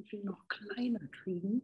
irgendwie noch kleiner kriegen.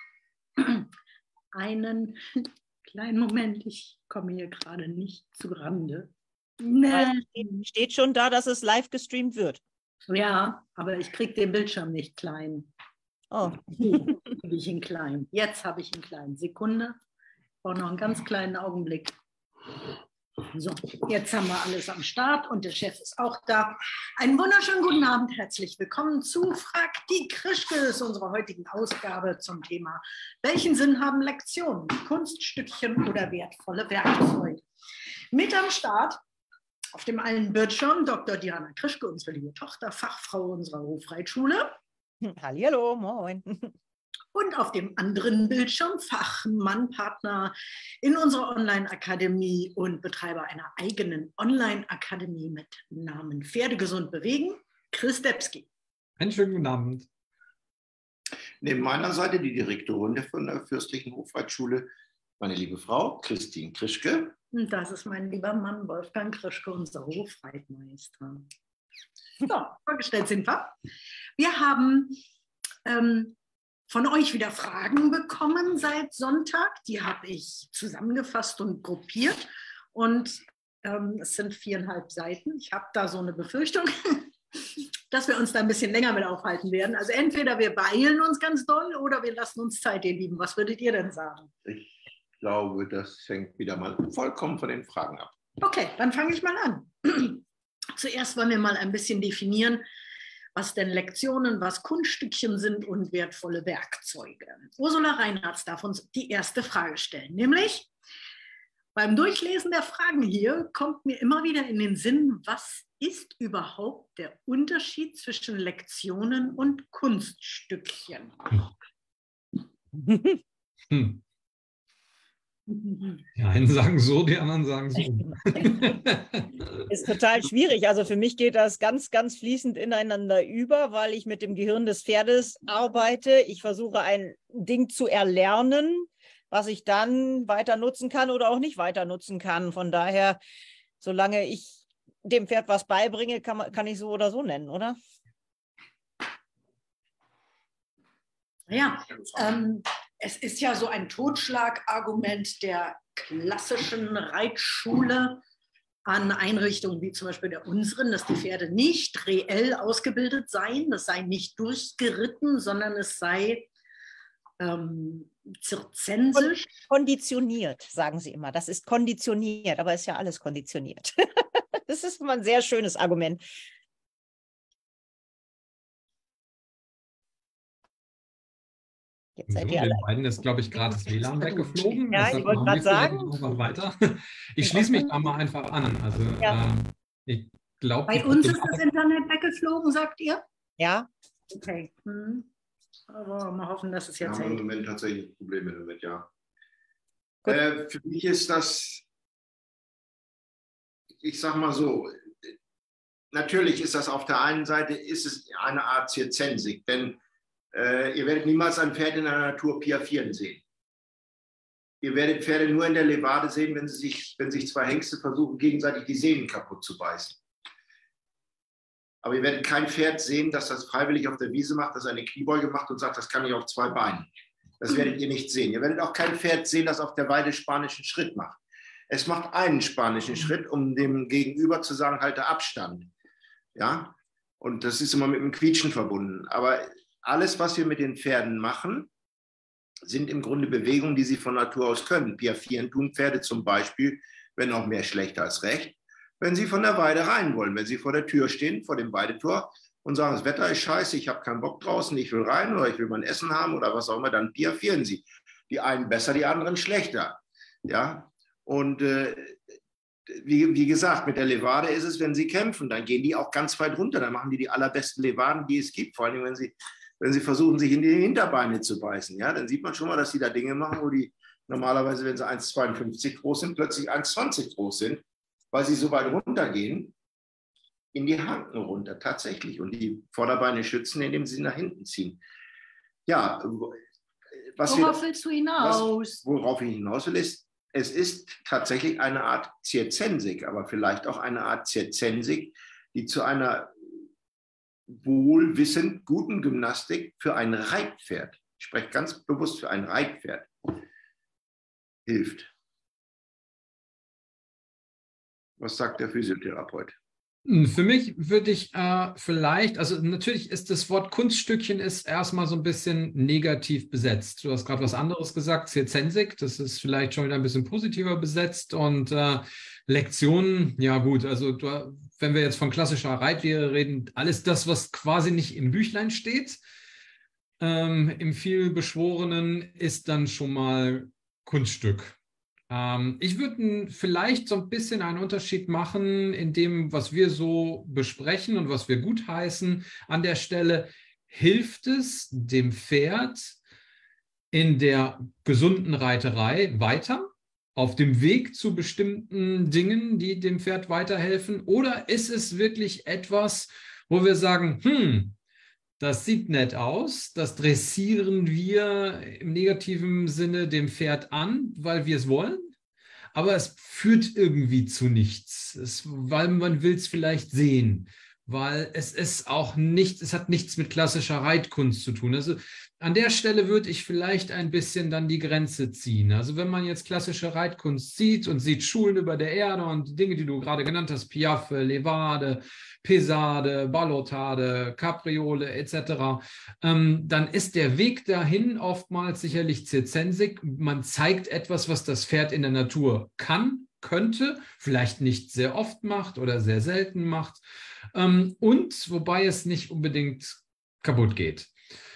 Einen kleinen Moment, ich komme hier gerade nicht zu Rande. Steht schon da, dass es live gestreamt wird. Ja, aber ich kriege den Bildschirm nicht klein. Oh. Habe ich ihn klein. Jetzt habe ich ihn klein. Sekunde. Ich brauche noch einen ganz kleinen Augenblick. So, jetzt haben wir alles am Start und der Chef ist auch da. Einen wunderschönen guten Abend, herzlich willkommen zu Frag die Krischkes, unserer heutigen Ausgabe zum Thema: Welchen Sinn haben Lektionen, Kunststückchen oder wertvolle Werkzeuge? Mit am Start auf dem einen Bildschirm Dr. Diana Krischke, unsere liebe Tochter, Fachfrau unserer Hofreitschule. Hallihallo, moin. Und auf dem anderen Bildschirm Fachmann, Partner in unserer Online-Akademie und Betreiber einer eigenen Online-Akademie mit Namen Pferdegesund bewegen, Chris Debski. Einen schönen guten Abend. Neben meiner Seite die Direktorin von der Fürstlichen Hofreitschule, meine liebe Frau Christine Krischke. Und das ist mein lieber Mann Wolfgang Krischke, unser Hofreitmeister. So, vorgestellt sind wir. Wir haben von euch wieder Fragen bekommen seit Sonntag. Die habe ich zusammengefasst und gruppiert. Und es sind 4,5 Seiten. Ich habe da so eine Befürchtung, dass wir uns da ein bisschen länger mit aufhalten werden. Also entweder wir beeilen uns ganz doll oder wir lassen uns Zeit, ihr Lieben. Was würdet ihr denn sagen? Ich glaube, das hängt wieder mal vollkommen von den Fragen ab. Okay, dann fange ich mal an. Zuerst wollen wir mal ein bisschen definieren, was denn Lektionen, was Kunststückchen sind und wertvolle Werkzeuge. Ursula Reinhardt darf uns die erste Frage stellen, nämlich beim Durchlesen der Fragen hier kommt mir immer wieder in den Sinn, was ist überhaupt der Unterschied zwischen Lektionen und Kunststückchen? Die einen sagen so, die anderen sagen so. Ist total schwierig. Also für mich geht das ganz, ganz fließend ineinander über, weil ich mit dem Gehirn des Pferdes arbeite. Ich versuche ein Ding zu erlernen, was ich dann weiter nutzen kann oder auch nicht weiter nutzen kann. Von daher, solange ich dem Pferd was beibringe, kann ich so oder so nennen, oder? Ja, es ist ja so ein Totschlagargument der klassischen Reitschule an Einrichtungen wie zum Beispiel der unseren, dass die Pferde nicht reell ausgebildet seien, das sei nicht durchgeritten, sondern es sei zirzensisch. Konditioniert, sagen sie immer. Das ist konditioniert, aber ist ja alles konditioniert. Das ist immer ein sehr schönes Argument. Jetzt seid ihr alle. Den beiden ist, glaube ich, gerade das WLAN weggeflogen. Ja, ich wollte gerade sagen. Noch weiter. Ich schließe mich da mal einfach an. Also, ja. Ich glaube. Bei uns ist das Internet weggeflogen, sagt ihr? Ja. Okay. Aber mal hoffen, dass es jetzt hält. Wir haben im Moment tatsächlich Probleme damit, ja. Für mich ist das, ich sag mal so, natürlich ist das auf der einen Seite ist es eine Art Zirzensik, denn ihr werdet niemals ein Pferd in der Natur piaffieren sehen. Ihr werdet Pferde nur in der Levade sehen, wenn sich zwei Hengste versuchen, gegenseitig die Sehnen kaputt zu beißen. Aber ihr werdet kein Pferd sehen, das das freiwillig auf der Wiese macht, das eine Kniebeuge macht und sagt, das kann ich auf 2 Beinen. Das werdet ihr nicht sehen. Ihr werdet auch kein Pferd sehen, das auf der Weide spanischen Schritt macht. Es macht einen spanischen Schritt, um dem Gegenüber zu sagen, halte Abstand. Ja? Und das ist immer mit dem Quietschen verbunden. Aber alles, was wir mit den Pferden machen, sind im Grunde Bewegungen, die sie von Natur aus können. Piaffieren tun Pferde zum Beispiel, wenn auch mehr schlecht als recht, wenn sie von der Weide rein wollen, wenn sie vor der Tür stehen, vor dem Weidetor und sagen, das Wetter ist scheiße, ich habe keinen Bock draußen, ich will rein oder ich will mein Essen haben oder was auch immer, dann piaffieren sie. Die einen besser, die anderen schlechter. Ja? Und wie gesagt, mit der Levade ist es, wenn sie kämpfen, dann gehen die auch ganz weit runter, dann machen die allerbesten Levaden, die es gibt, vor allem wenn sie versuchen, sich in die Hinterbeine zu beißen. Ja? Dann sieht man schon mal, dass die da Dinge machen, wo die normalerweise, wenn sie 1,52 groß sind, plötzlich 1,20 groß sind, weil sie so weit runtergehen, in die Hanken runter, tatsächlich. Und die Vorderbeine schützen, indem sie nach hinten ziehen. Ja, worauf willst du hinaus? Worauf ich hinaus will, ist, es ist tatsächlich eine Art Zirzensik, aber vielleicht auch eine Art Zirzensik, die zu einer wohlwissend guten Gymnastik für ein Reitpferd, ich spreche ganz bewusst für ein Reitpferd, hilft. Was sagt der Physiotherapeut? Für mich würde ich vielleicht, also natürlich ist das Wort Kunststückchen ist erstmal so ein bisschen negativ besetzt. Du hast gerade was anderes gesagt, Zirzensik, das ist vielleicht schon wieder ein bisschen positiver besetzt und Lektionen, ja gut, also wenn wir jetzt von klassischer Reitlehre reden, alles das, was quasi nicht im Büchlein steht, im vielbeschworenen, ist dann schon mal Kunststück. Ich würde vielleicht so ein bisschen einen Unterschied machen in dem, was wir so besprechen und was wir gutheißen. An der Stelle hilft es dem Pferd in der gesunden Reiterei weiter, auf dem Weg zu bestimmten Dingen, die dem Pferd weiterhelfen? Oder ist es wirklich etwas, wo wir sagen, das sieht nett aus, das dressieren wir im negativen Sinne dem Pferd an, weil wir es wollen, aber es führt irgendwie zu nichts, weil man will es vielleicht sehen, weil es ist auch nicht, es hat nichts mit klassischer Reitkunst zu tun. Also an der Stelle würde ich vielleicht ein bisschen dann die Grenze ziehen. Also wenn man jetzt klassische Reitkunst sieht und sieht Schulen über der Erde und die Dinge, die du gerade genannt hast, Piaffe, Levade, Pesade, Ballotade, Capriole etc., dann ist der Weg dahin oftmals sicherlich Zirzensik. Man zeigt etwas, was das Pferd in der Natur kann, könnte, vielleicht nicht sehr oft macht oder sehr selten macht und wobei es nicht unbedingt kaputt geht.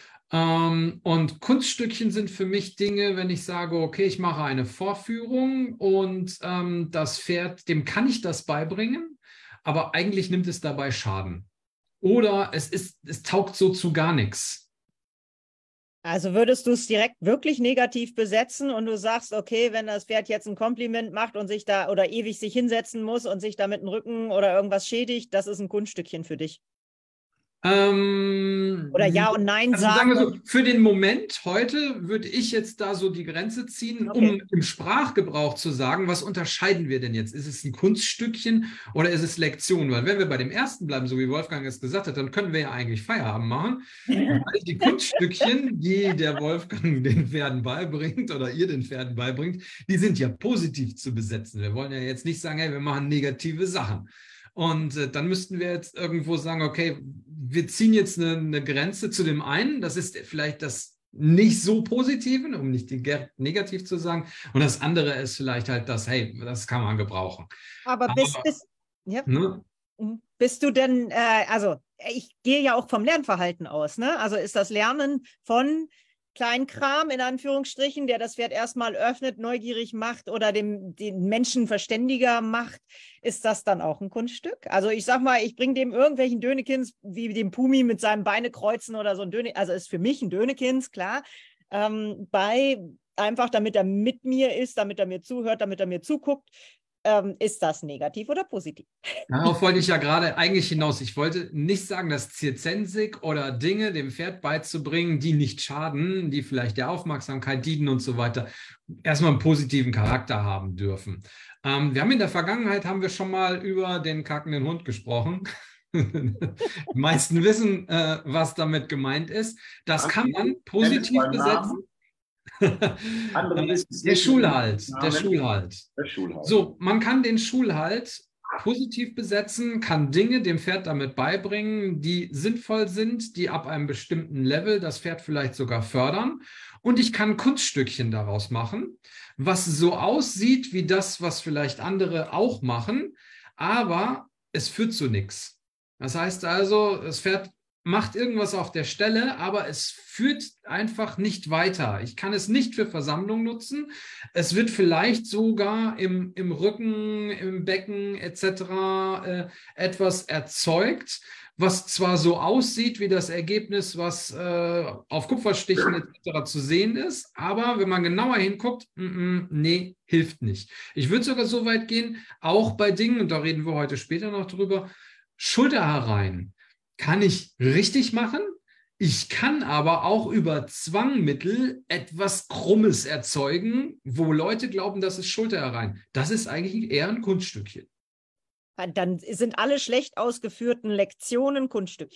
Und Kunststückchen sind für mich Dinge, wenn ich sage, okay, ich mache eine Vorführung und das Pferd, dem kann ich das beibringen, aber eigentlich nimmt es dabei Schaden. Oder es taugt so zu gar nichts. Also würdest du es direkt wirklich negativ besetzen und du sagst, okay, wenn das Pferd jetzt ein Kompliment macht und sich da oder ewig sich hinsetzen muss und sich da mit dem Rücken oder irgendwas schädigt, das ist ein Kunststückchen für dich? Oder Ja und Nein also sagen wir so, für den Moment heute würde ich jetzt da so die Grenze ziehen, um im Sprachgebrauch zu sagen, was unterscheiden wir denn jetzt? Ist es ein Kunststückchen oder ist es Lektion? Weil wenn wir bei dem ersten bleiben, so wie Wolfgang es gesagt hat, dann können wir ja eigentlich Feierabend machen. Weil die Kunststückchen, die der Wolfgang den Pferden beibringt oder ihr den Pferden beibringt, die sind ja positiv zu besetzen. Wir wollen ja jetzt nicht sagen, hey, wir machen negative Sachen. Und dann müssten wir jetzt irgendwo sagen, okay, wir ziehen jetzt eine Grenze zu dem einen, das ist vielleicht das nicht so Positive, um nicht negativ zu sagen, und das andere ist vielleicht halt das, hey, das kann man gebrauchen. Aber ja. Ne? Bist du denn, also ich gehe ja auch vom Lernverhalten aus, ne? Also ist das Lernen von Kleinkram, in Anführungsstrichen, der das Pferd erstmal öffnet, neugierig macht oder den Menschen verständiger macht, ist das dann auch ein Kunststück? Also ich sag mal, ich bringe dem irgendwelchen Dönekins, wie dem Pumi mit seinem Beinekreuzen oder so ein Dönekins, also ist für mich ein Dönekins, klar, einfach damit er mit mir ist, damit er mir zuhört, damit er mir zuguckt. Ist das negativ oder positiv? Darauf wollte ich ja gerade eigentlich hinaus. Ich wollte nicht sagen, dass Zirzensik oder Dinge dem Pferd beizubringen, die nicht schaden, die vielleicht der Aufmerksamkeit dienen und so weiter, erstmal einen positiven Charakter haben dürfen. Wir haben in der Vergangenheit schon mal über den kackenden Hund gesprochen. Die meisten wissen, was damit gemeint ist. Das kann man positiv besetzen. Der Schulhalt. So, man kann den Schulhalt positiv besetzen, kann Dinge dem Pferd damit beibringen, die sinnvoll sind, die ab einem bestimmten Level das Pferd vielleicht sogar fördern. Und ich kann Kunststückchen daraus machen, was so aussieht wie das, was vielleicht andere auch machen, aber es führt zu nichts. Das heißt also, das Pferd macht irgendwas auf der Stelle, aber es führt einfach nicht weiter. Ich kann es nicht für Versammlung nutzen. Es wird vielleicht sogar im Rücken, im Becken etc. Etwas erzeugt, was zwar so aussieht wie das Ergebnis, was auf Kupferstichen etc. zu sehen ist, aber wenn man genauer hinguckt, nee, hilft nicht. Ich würde sogar so weit gehen, auch bei Dingen, und da reden wir heute später noch drüber, Schulterhereien kann ich richtig machen. Ich kann aber auch über Zwangmittel etwas Krummes erzeugen, wo Leute glauben, das ist Schulterhereien. Das ist eigentlich eher ein Kunststückchen. Dann sind alle schlecht ausgeführten Lektionen Kunststückchen.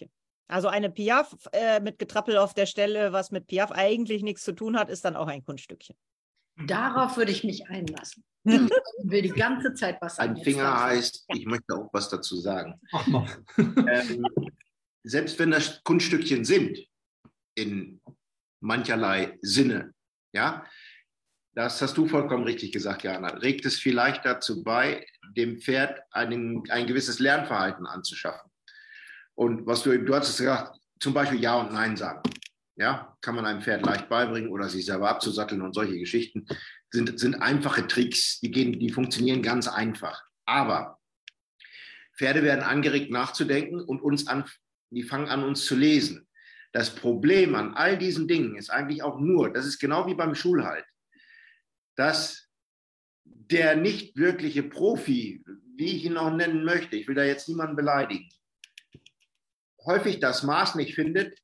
Also eine Piaffe mit Getrappel auf der Stelle, was mit Piaffe eigentlich nichts zu tun hat, ist dann auch ein Kunststückchen. Darauf würde ich mich einlassen. Ich will die ganze Zeit was sagen. Ein Finger heißt, ich möchte auch was dazu sagen. Mach mal. Selbst wenn das Kunststückchen sind, in mancherlei Sinne, ja, das hast du vollkommen richtig gesagt, Jana, regt es vielleicht dazu bei, dem Pferd ein gewisses Lernverhalten anzuschaffen. Und was du hast es gesagt, zum Beispiel Ja und Nein sagen. Ja, kann man einem Pferd leicht beibringen oder sich selber abzusatteln und solche Geschichten sind einfache Tricks, die funktionieren ganz einfach. Aber Pferde werden angeregt nachzudenken und die fangen an, uns zu lesen. Das Problem an all diesen Dingen ist eigentlich auch nur, das ist genau wie beim Schulhalt, dass der nicht wirkliche Profi, wie ich ihn auch nennen möchte, ich will da jetzt niemanden beleidigen, häufig das Maß nicht findet,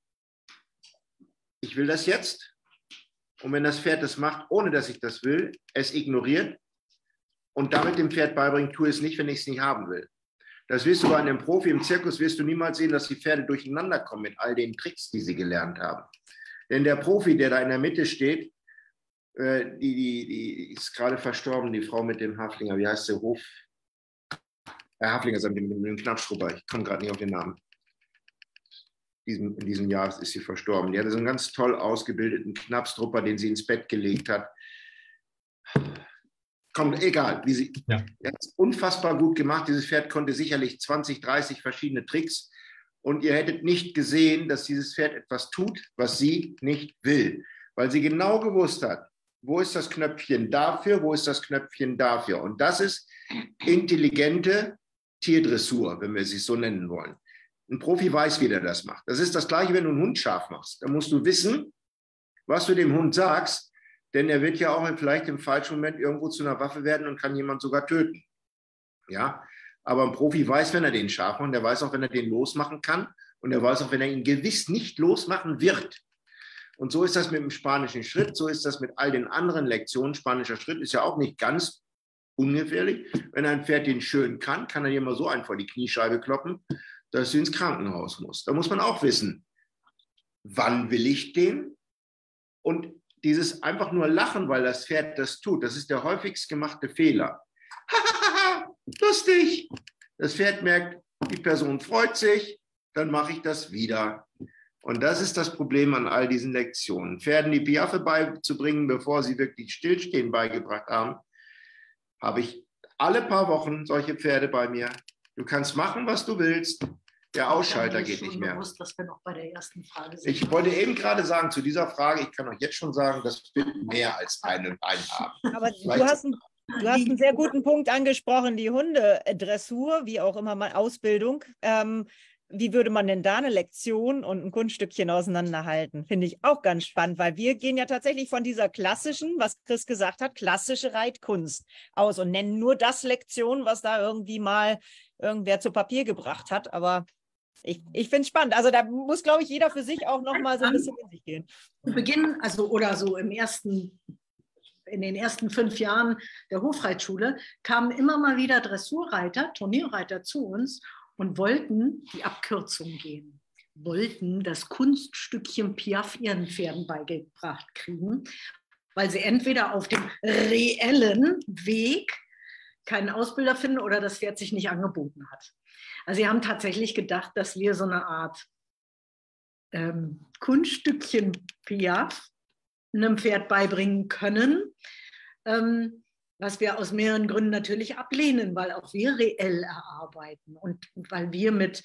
ich will das jetzt, und wenn das Pferd das macht, ohne dass ich das will, es ignoriert und damit dem Pferd beibringt, tue es nicht, wenn ich es nicht haben will. Das wirst du bei einem Profi im Zirkus, wirst du niemals sehen, dass die Pferde durcheinander kommen mit all den Tricks, die sie gelernt haben. Denn der Profi, der da in der Mitte steht, die ist gerade verstorben, die Frau mit dem Haflinger, wie heißt der Haflinger mit dem Knappstrupper, ich komme gerade nicht auf den Namen. In diesem Jahr ist sie verstorben. Die hatte so einen ganz toll ausgebildeten Knapstrupper, den sie ins Bett gelegt hat. Kommt, egal, er hat es unfassbar gut gemacht. Dieses Pferd konnte sicherlich 20, 30 verschiedene Tricks. Und ihr hättet nicht gesehen, dass dieses Pferd etwas tut, was sie nicht will. Weil sie genau gewusst hat, wo ist das Knöpfchen dafür, wo ist das Knöpfchen dafür. Und das ist intelligente Tierdressur, wenn wir es so nennen wollen. Ein Profi weiß, wie der das macht. Das ist das Gleiche, wenn du einen Hund scharf machst. Da musst du wissen, was du dem Hund sagst, denn er wird ja auch vielleicht im falschen Moment irgendwo zu einer Waffe werden und kann jemand sogar töten. Ja, aber ein Profi weiß, wenn er den scharf macht, der weiß auch, wenn er den losmachen kann und er weiß auch, wenn er ihn gewiss nicht losmachen wird. Und so ist das mit dem spanischen Schritt, so ist das mit all den anderen Lektionen. Spanischer Schritt ist ja auch nicht ganz ungefährlich. Wenn ein Pferd den schön kann er dir mal so einen vor die Kniescheibe kloppen, dass du ins Krankenhaus musst. Da muss man auch wissen, wann will ich den? Und dieses einfach nur Lachen, weil das Pferd das tut, das ist der häufigst gemachte Fehler. Lustig. Das Pferd merkt, die Person freut sich, dann mache ich das wieder. Und das ist das Problem an all diesen Lektionen. Pferden die Piaffe beizubringen, bevor sie wirklich Stillstehen beigebracht haben, habe ich alle paar Wochen solche Pferde bei mir. Du kannst machen, was du willst. Der Ausschalter geht nicht mehr. Bewusst, dass wir noch bei der ersten Frage sind. Ich wollte eben gerade sagen, zu dieser Frage, ich kann euch jetzt schon sagen, das wird mehr als einen haben. Aber du hast einen sehr guten Punkt angesprochen, die Hundedressur, wie auch immer mal Ausbildung. Wie würde man denn da eine Lektion und ein Kunststückchen auseinanderhalten? Finde ich auch ganz spannend, weil wir gehen ja tatsächlich von dieser klassischen, was Chris gesagt hat, klassische Reitkunst aus und nennen nur das Lektion, was da irgendwie mal irgendwer zu Papier gebracht hat. Aber ich finde es spannend. Also da muss, glaube ich, jeder für sich auch noch mal so ein bisschen in sich gehen. Zu Beginn, also oder so in den ersten 5 Jahren der Hofreitschule, kamen immer mal wieder Dressurreiter, Turnierreiter zu uns und wollten die Abkürzung gehen, wollten das Kunststückchen Piaffe ihren Pferden beigebracht kriegen, weil sie entweder auf dem reellen Weg keinen Ausbilder finden oder das Pferd sich nicht angeboten hat. Also sie haben tatsächlich gedacht, dass wir so eine Art Kunststückchen Piaffe einem Pferd beibringen können, was wir aus mehreren Gründen natürlich ablehnen, weil auch wir reell erarbeiten und weil wir mit,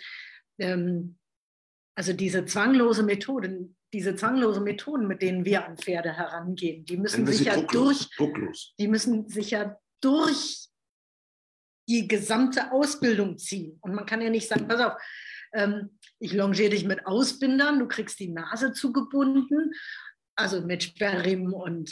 also diese zwanglose Methoden, mit denen wir an Pferde herangehen, die müssen sich ja durch die gesamte Ausbildung ziehen. Und man kann ja nicht sagen, pass auf, ich longiere dich mit Ausbindern, du kriegst die Nase zugebunden, also mit Sperrriemen und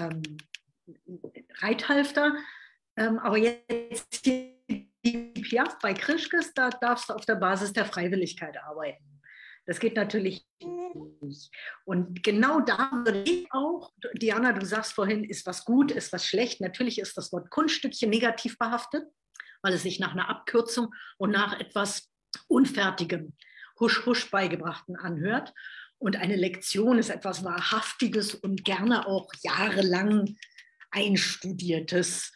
Reithalfter. Aber jetzt die Piaffe bei Krischkes, da darfst du auf der Basis der Freiwilligkeit arbeiten. Das geht natürlich nicht. Und genau da würde ich auch, Diana, du sagst vorhin, ist was gut, ist was schlecht. Natürlich ist das Wort Kunststückchen negativ behaftet, weil es sich nach einer Abkürzung und nach etwas Unfertigem Husch-Husch beigebrachten anhört. Und eine Lektion ist etwas Wahrhaftiges und gerne auch jahrelang Einstudiertes.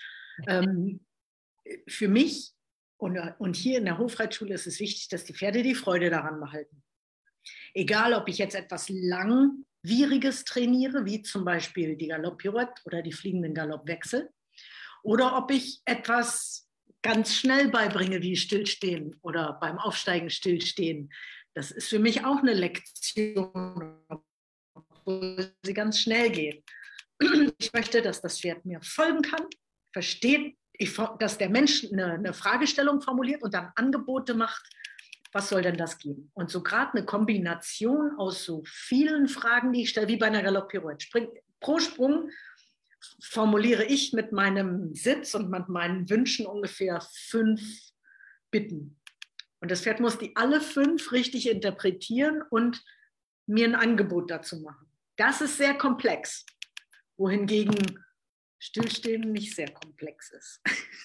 Für mich und hier in der Hofreitschule ist es wichtig, dass die Pferde die Freude daran behalten. Egal, ob ich jetzt etwas Langwieriges trainiere, wie zum Beispiel die Galopp-Pirouette oder die fliegenden Galoppwechsel, oder ob ich etwas ganz schnell beibringe, wie Stillstehen oder beim Aufsteigen Stillstehen. Das ist für mich auch eine Lektion, obwohl sie ganz schnell geht. Ich möchte, dass das Pferd mir folgen kann, versteht, dass der Mensch eine Fragestellung formuliert und dann Angebote macht. Was soll denn das geben? Und so gerade eine Kombination aus so vielen Fragen, die ich stelle, wie bei einer Galopp-Pirouette. Pro Sprung formuliere ich mit meinem Sitz und mit meinen Wünschen ungefähr 5 Bitten. Und das Pferd muss die alle 5 richtig interpretieren und mir ein Angebot dazu machen. Das ist sehr komplex, wohingegen Stillstehen nicht sehr komplex ist.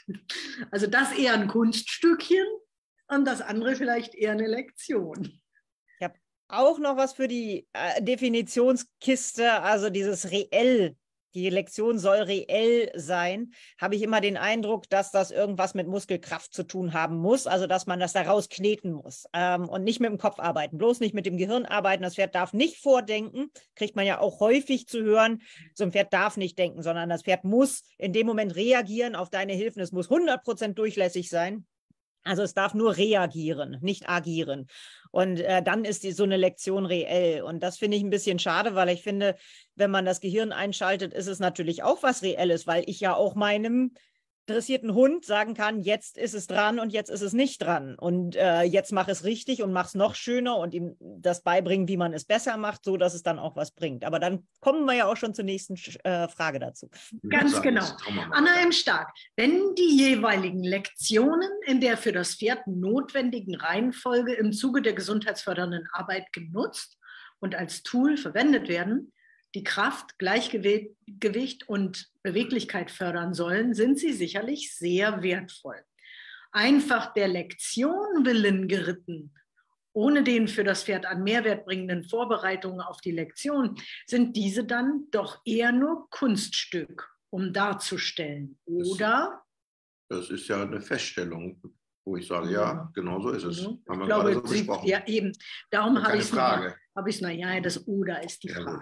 Also das eher ein Kunststückchen und das andere vielleicht eher eine Lektion. Ich habe auch noch was für die Definitionskiste, also dieses reell. Die Lektion soll reell sein, habe ich immer den Eindruck, dass das irgendwas mit Muskelkraft zu tun haben muss, also dass man das daraus kneten muss und nicht mit dem Kopf arbeiten, bloß nicht mit dem Gehirn arbeiten. Das Pferd darf nicht vordenken, kriegt man ja auch häufig zu hören, so ein Pferd darf nicht denken, sondern das Pferd muss in dem Moment reagieren auf deine Hilfen, es muss 100% durchlässig sein. Also es darf nur reagieren, nicht agieren. Und dann ist so eine Lektion reell. Und das finde ich ein bisschen schade, weil ich finde, wenn man das Gehirn einschaltet, ist es natürlich auch was Reelles, weil ich ja auch meinem dressierten Hund sagen kann, jetzt ist es dran und jetzt ist es nicht dran. Und jetzt mach es richtig und mach es noch schöner und ihm das beibringen, wie man es besser macht, so dass es dann auch was bringt. Aber dann kommen wir ja auch schon zur nächsten Frage dazu. Ganz genau. Anna M. Stark, wenn die jeweiligen Lektionen in der für das Pferd notwendigen Reihenfolge im Zuge der gesundheitsfördernden Arbeit genutzt und als Tool verwendet werden, die Kraft, Gleichgewicht und Beweglichkeit fördern sollen, sind sie sicherlich sehr wertvoll. Einfach der Lektion willen geritten, ohne den für das Pferd an Mehrwert bringenden Vorbereitungen auf die Lektion, sind diese dann doch eher nur Kunststück, um darzustellen, oder? Das ist ja eine Feststellung, wo ich sage, ja, genau so ist es. Haben wir glaube, gerade so besprochen. Ja, eben. Darum habe ich es noch, ja, das Oder ist die Frage.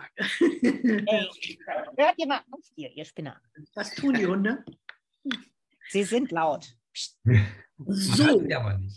Hey, hört ihr mal auf hier, ihr Spinner. Was tun die Hunde? Sie sind laut. So. Ja, aber nicht.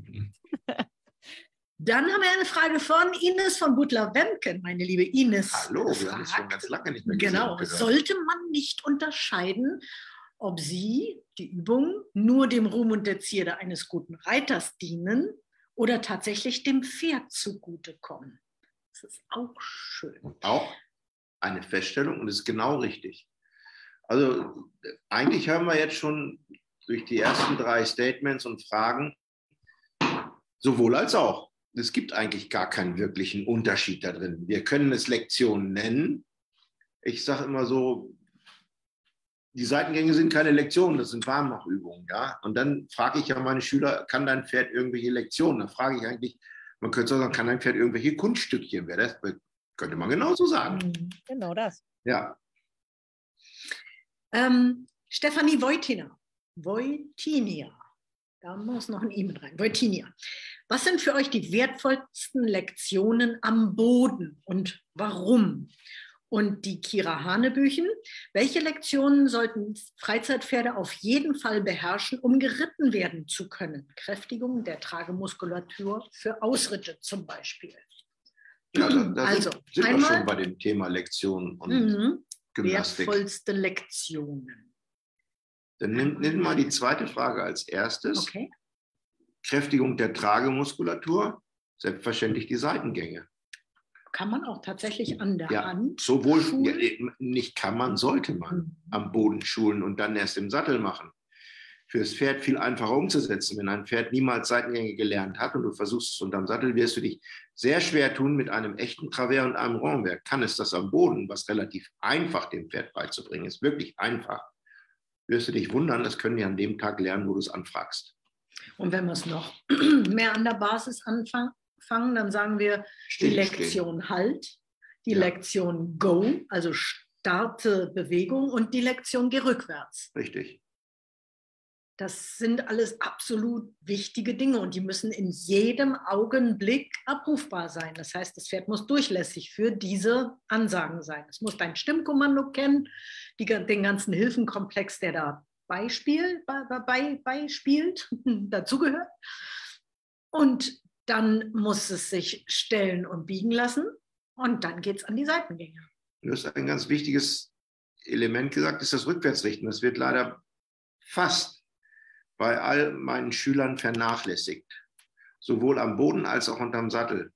Dann haben wir eine Frage von Ines von Butler-Wemken, meine liebe Ines. Hallo, wir haben es schon ganz lange nicht mehr gesehen. Genau, sollte man nicht unterscheiden, ob sie, die Übungen, nur dem Ruhm und der Zierde eines guten Reiters dienen oder tatsächlich dem Pferd zugutekommen. Das ist auch schön. Auch eine Feststellung und ist genau richtig. Also eigentlich haben wir jetzt schon durch die ersten 3 Statements und Fragen sowohl als auch. Es gibt eigentlich gar keinen wirklichen Unterschied da drin. Wir können es Lektionen nennen. Ich sage immer so, die Seitengänge sind keine Lektionen, das sind Warmmachübungen. Ja? Und dann frage ich ja meine Schüler, kann dein Pferd irgendwelche Lektionen? Da frage ich eigentlich, man könnte sagen, kann dein Pferd irgendwelche Kunststückchen? Das könnte man genauso sagen. Genau das. Ja. Stefanie Voitinia, da muss noch ein I mit rein, Voitinia. Was sind für euch die wertvollsten Lektionen am Boden und warum? Und die Kira Hanebüchen, welche Lektionen sollten Freizeitpferde auf jeden Fall beherrschen, um geritten werden zu können? Kräftigung der Tragemuskulatur für Ausritte zum Beispiel. Ja, da sind wir schon bei dem Thema Lektionen und Gymnastik. Wertvollste Lektionen. Dann nimm mal die zweite Frage als erstes. Okay. Kräftigung der Tragemuskulatur, selbstverständlich die Seitengänge. Kann man auch tatsächlich an der Hand sowohl schulen? nicht kann man, sollte man am Boden schulen und dann erst im Sattel machen. Für das Pferd viel einfacher umzusetzen. Wenn ein Pferd niemals Seitengänge gelernt hat und du versuchst es unterm Sattel, wirst du dich sehr schwer tun mit einem echten Travers und einem Renvers. Kann es das am Boden, was relativ einfach dem Pferd beizubringen ist, wirklich einfach, wirst du dich wundern, das können wir an dem Tag lernen, wo du es anfragst. Und wenn wir es noch mehr an der Basis fangen, dann sagen wir die Lektion Halt, die Lektion Go, also starte Bewegung und die Lektion Geh rückwärts. Richtig. Das sind alles absolut wichtige Dinge und die müssen in jedem Augenblick abrufbar sein. Das heißt, das Pferd muss durchlässig für diese Ansagen sein. Es muss dein Stimmkommando kennen, den ganzen Hilfenkomplex, der da beispielt, dazugehört. Und dann muss es sich stellen und biegen lassen und dann geht es an die Seitengänge. Du hast ein ganz wichtiges Element gesagt, ist das Rückwärtsrichten. Das wird leider fast bei all meinen Schülern vernachlässigt, sowohl am Boden als auch unterm Sattel.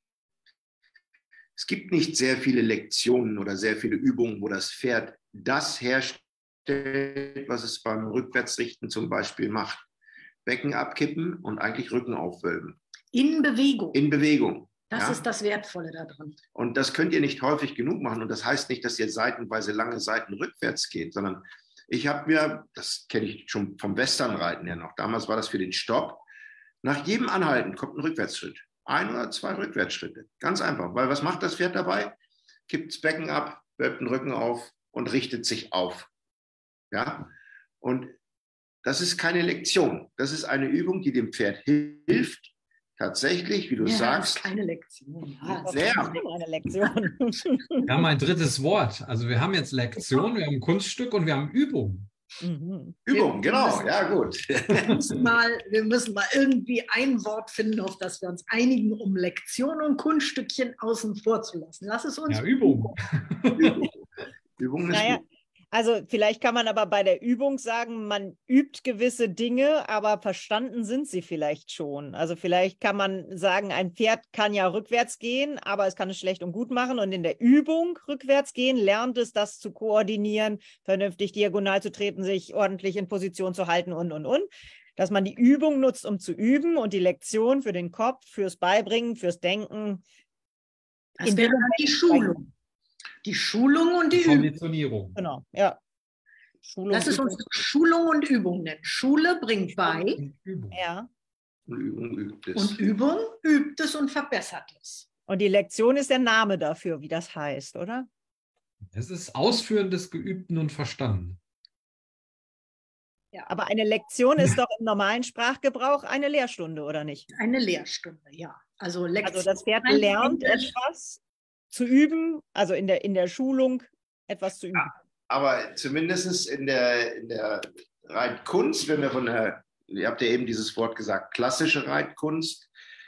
Es gibt nicht sehr viele Lektionen oder sehr viele Übungen, wo das Pferd das herstellt, was es beim Rückwärtsrichten zum Beispiel macht. Becken abkippen und eigentlich Rücken aufwölben. In Bewegung. In Bewegung. Das ist das Wertvolle daran. Und das könnt ihr nicht häufig genug machen. Und das heißt nicht, dass ihr seitenweise lange Seiten rückwärts geht, sondern ich habe mir, das kenne ich schon vom Westernreiten ja noch, damals war das für den Stopp, nach jedem Anhalten kommt ein Rückwärtsschritt. 1 oder 2 Rückwärtsschritte. Ganz einfach. Weil was macht das Pferd dabei? Kippt das Becken ab, wölbt den Rücken auf und richtet sich auf. Ja? Und das ist keine Lektion. Das ist eine Übung, die dem Pferd hilft, tatsächlich, wie du sagst. Das ist keine Lektion. Das ist eine Lektion. Wir haben ein drittes Wort. Also wir haben jetzt Lektion, wir haben Kunststück und wir haben Übung. Mhm. Übung, genau. Ja, gut. Wir müssen mal irgendwie ein Wort finden, auf das wir uns einigen, um Lektion und Kunststückchen außen vor zu lassen. Lass es uns. Ja, Übung. Übung ist Naja, gut. also vielleicht kann man aber bei der Übung sagen, man übt gewisse Dinge, aber verstanden sind sie vielleicht schon. Also vielleicht kann man sagen, ein Pferd kann ja rückwärts gehen, aber es kann es schlecht und gut machen. Und in der Übung rückwärts gehen, lernt es, das zu koordinieren, vernünftig diagonal zu treten, sich ordentlich in Position zu halten und. Dass man die Übung nutzt, um zu üben und die Lektion für den Kopf, fürs Beibringen, fürs Denken. Das wäre dann die Schulung. Die Schulung und die Übung. Konditionierung. Genau, ja. Schulung, Lass es uns Schulung und Übung nennen. Schule bringt bei. Übung. Ja. Und Übung übt es. Und Übung übt es und verbessert es. Und die Lektion ist der Name dafür, wie das heißt, oder? Es ist Ausführen des Geübten und Verstanden. Ja. Aber eine Lektion ist doch im normalen Sprachgebrauch eine Lehrstunde, oder nicht? Eine Lehrstunde, ja. Also Lektion. Also das Pferd lernt etwas zu üben, also in der Schulung etwas zu üben. Ja, aber zumindest in der Reitkunst, wenn wir ihr habt ja eben dieses Wort gesagt, klassische Reitkunst,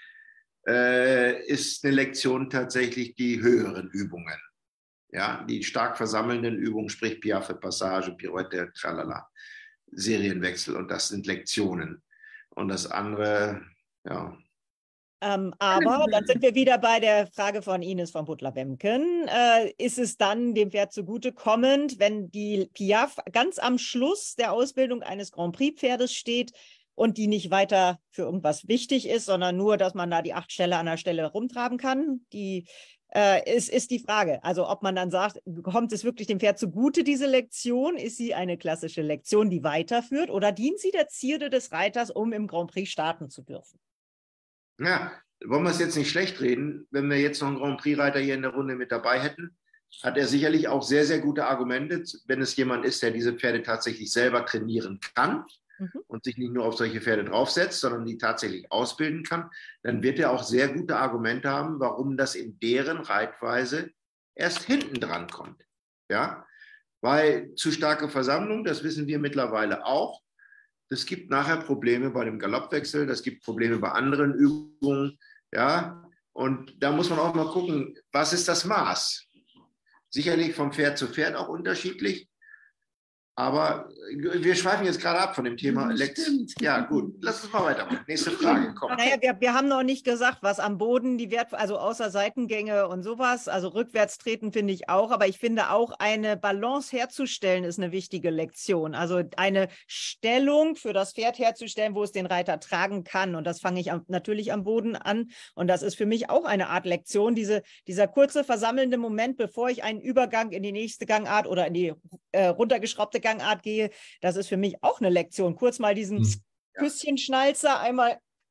ist eine Lektion tatsächlich die höheren Übungen. Ja, die stark versammelnden Übungen, sprich Piaffe, Passage, Pirouette, Tralala, Serienwechsel, und das sind Lektionen. Und das andere, ja. Aber dann sind wir wieder bei der Frage von Ines von Butler-Wemken. Ist es dann dem Pferd zugutekommend, wenn die Piaffe ganz am Schluss der Ausbildung eines Grand Prix-Pferdes steht und die nicht weiter für irgendwas wichtig ist, sondern nur, dass man da die 8 Ställe an der Stelle rumtraben kann? Ist die Frage. Also ob man dann sagt, kommt es wirklich dem Pferd zugute, diese Lektion? Ist sie eine klassische Lektion, die weiterführt, oder dient sie der Zierde des Reiters, um im Grand Prix starten zu dürfen? Ja, wollen wir es jetzt nicht schlecht reden, wenn wir jetzt noch einen Grand Prix-Reiter hier in der Runde mit dabei hätten, hat er sicherlich auch sehr, sehr gute Argumente, wenn es jemand ist, der diese Pferde tatsächlich selber trainieren kann und sich nicht nur auf solche Pferde draufsetzt, sondern die tatsächlich ausbilden kann, dann wird er auch sehr gute Argumente haben, warum das in deren Reitweise erst hinten dran kommt. Ja? Weil zu starke Versammlung, das wissen wir mittlerweile auch, es gibt nachher Probleme bei dem Galoppwechsel, das gibt Probleme bei anderen Übungen, ja, und da muss man auch mal gucken, was ist das Maß? Sicherlich vom Pferd zu Pferd auch unterschiedlich, aber wir schweifen jetzt gerade ab von dem Thema. Ja, gut, lass uns mal weitermachen. Nächste Frage, komm. Naja, wir haben noch nicht gesagt, was am Boden also außer Seitengänge und sowas, also rückwärts treten finde ich auch, aber ich finde auch, eine Balance herzustellen ist eine wichtige Lektion. Also eine Stellung für das Pferd herzustellen, wo es den Reiter tragen kann, und das fange ich natürlich am Boden an, und das ist für mich auch eine Art Lektion, dieser kurze versammelnde Moment, bevor ich einen Übergang in die nächste Gangart oder in die runtergeschraubte Gangart gehe, das ist für mich auch eine Lektion. Kurz mal diesen Küsschenschnalzer einmal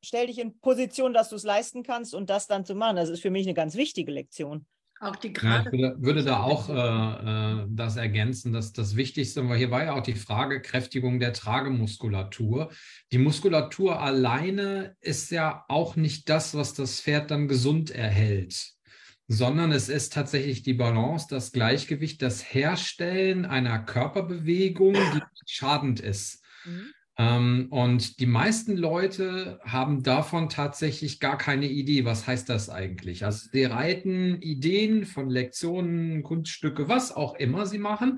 stell dich in Position, dass du es leisten kannst und das dann zu machen. Das ist für mich eine ganz wichtige Lektion. Auch die Ja, gerade. ich würde da auch das ergänzen, dass das Wichtigste, weil hier war ja auch die Frage Kräftigung der Tragemuskulatur. Die Muskulatur alleine ist ja auch nicht das, was das Pferd dann gesund erhält, sondern es ist tatsächlich die Balance, das Gleichgewicht, das Herstellen einer Körperbewegung, die schadend ist. Und die meisten Leute haben davon tatsächlich gar keine Idee, was heißt das eigentlich. Also sie reiten Ideen von Lektionen, Kunststücke, was auch immer sie machen,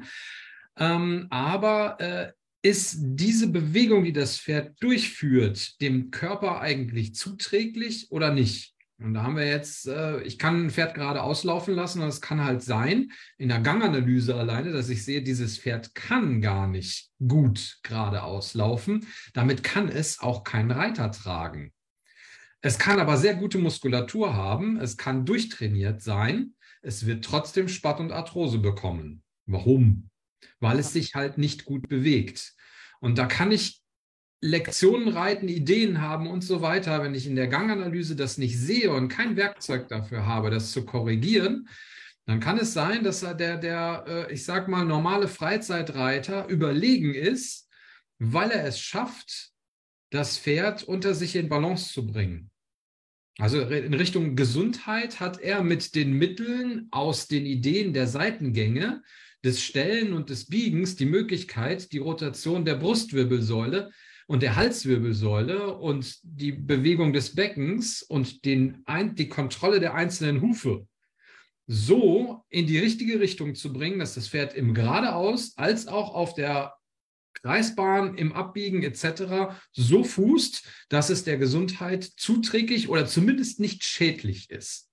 aber ist diese Bewegung, die das Pferd durchführt, dem Körper eigentlich zuträglich oder nicht? Und da haben wir jetzt, ich kann ein Pferd gerade auslaufen lassen, und es kann halt sein, in der Ganganalyse alleine, dass ich sehe, dieses Pferd kann gar nicht gut gerade auslaufen. Damit kann es auch keinen Reiter tragen. Es kann aber sehr gute Muskulatur haben, es kann durchtrainiert sein, es wird trotzdem Spatt und Arthrose bekommen. Warum? Weil es sich halt nicht gut bewegt. Und da kann ich Lektionen reiten, Ideen haben und so weiter. Wenn ich in der Ganganalyse das nicht sehe und kein Werkzeug dafür habe, das zu korrigieren, dann kann es sein, dass ich sag mal, normale Freizeitreiter überlegen ist, weil er es schafft, das Pferd unter sich in Balance zu bringen. Also in Richtung Gesundheit hat er mit den Mitteln aus den Ideen der Seitengänge, des Stellen und des Biegens die Möglichkeit, die Rotation der Brustwirbelsäule und der Halswirbelsäule und die Bewegung des Beckens und die Kontrolle der einzelnen Hufe so in die richtige Richtung zu bringen, dass das Pferd im Geradeaus als auch auf der Kreisbahn, im Abbiegen etc. so fußt, dass es der Gesundheit zuträglich oder zumindest nicht schädlich ist.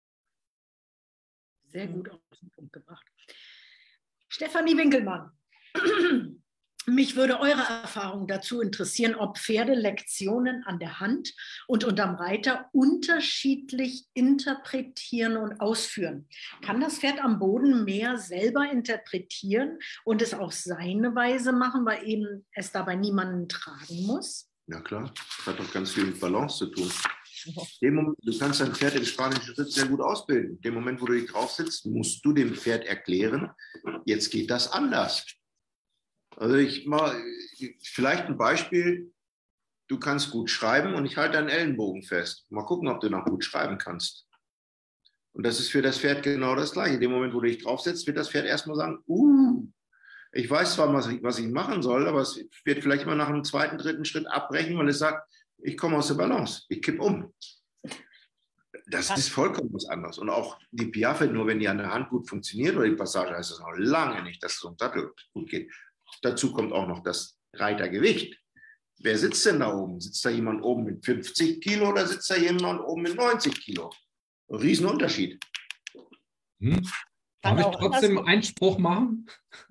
Sehr gut auf den Punkt gebracht. Stefanie Winkelmann. Mich würde eure Erfahrung dazu interessieren, ob Pferde Lektionen an der Hand und unterm Reiter unterschiedlich interpretieren und ausführen. Kann das Pferd am Boden mehr selber interpretieren und es auf seine Weise machen, weil eben es dabei niemanden tragen muss? Ja klar, das hat doch ganz viel mit Balance zu tun. Du kannst dein Pferd im spanischen Schritt sehr gut ausbilden. In dem Moment, wo du dich drauf sitzt, musst du dem Pferd erklären, jetzt geht das anders. Also vielleicht ein Beispiel, du kannst gut schreiben und ich halte deinen Ellenbogen fest. Mal gucken, ob du noch gut schreiben kannst. Und das ist für das Pferd genau das Gleiche. In dem Moment, wo du dich draufsetzt, wird das Pferd erstmal sagen, ich weiß zwar, was ich machen soll, aber es wird vielleicht immer nach einem zweiten, dritten Schritt abbrechen, weil es sagt, ich komme aus der Balance, ich kipp um. Das ist vollkommen was anderes. Und auch die Piaffe, nur wenn die an der Hand gut funktioniert oder die Passage, heißt das noch lange nicht, dass es um Sattel gut geht. Dazu kommt auch noch das Reitergewicht. Wer sitzt denn da oben? Sitzt da jemand oben mit 50 Kilo oder sitzt da jemand oben mit 90 Kilo? Ein Riesenunterschied. Darf ich trotzdem Einspruch machen?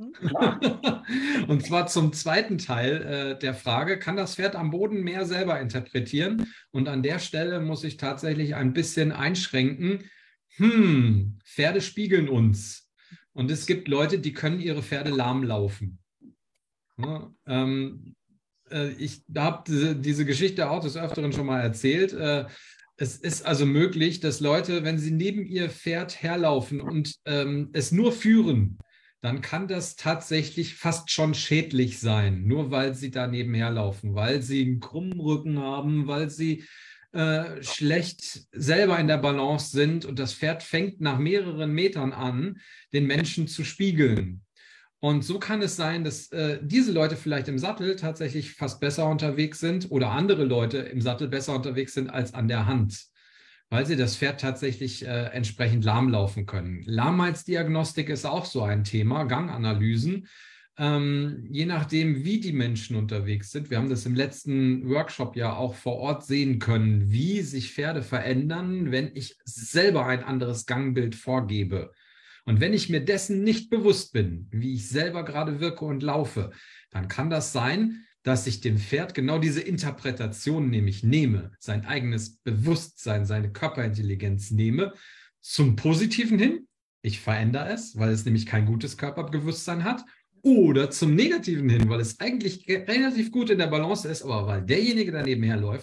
Und zwar zum zweiten Teil der Frage, kann das Pferd am Boden mehr selber interpretieren? Und an der Stelle muss ich tatsächlich ein bisschen einschränken. Pferde spiegeln uns. Und es gibt Leute, die können ihre Pferde lahm laufen. Ja, ich habe diese Geschichte auch des Öfteren schon mal erzählt. Es ist also möglich, dass Leute, wenn sie neben ihr Pferd herlaufen und es nur führen, dann kann das tatsächlich fast schon schädlich sein, nur weil sie da nebenher laufen, weil sie einen krummen Rücken haben, weil sie schlecht selber in der Balance sind und das Pferd fängt nach mehreren Metern an, den Menschen zu spiegeln. Und so kann es sein, dass diese Leute vielleicht im Sattel tatsächlich fast besser unterwegs sind oder andere Leute im Sattel besser unterwegs sind als an der Hand, weil sie das Pferd tatsächlich entsprechend lahm laufen können. Lahmheitsdiagnostik ist auch so ein Thema, Ganganalysen. Je nachdem, wie die Menschen unterwegs sind. Wir haben das im letzten Workshop ja auch vor Ort sehen können, wie sich Pferde verändern, wenn ich selber ein anderes Gangbild vorgebe. Und wenn ich mir dessen nicht bewusst bin, wie ich selber gerade wirke und laufe, dann kann das sein, dass ich dem Pferd genau diese Interpretation nämlich nehme, sein eigenes Bewusstsein, seine Körperintelligenz nehme, zum Positiven hin. Ich verändere es, weil es nämlich kein gutes Körperbewusstsein hat. Oder zum Negativen hin, weil es eigentlich relativ gut in der Balance ist, aber weil derjenige daneben herläuft,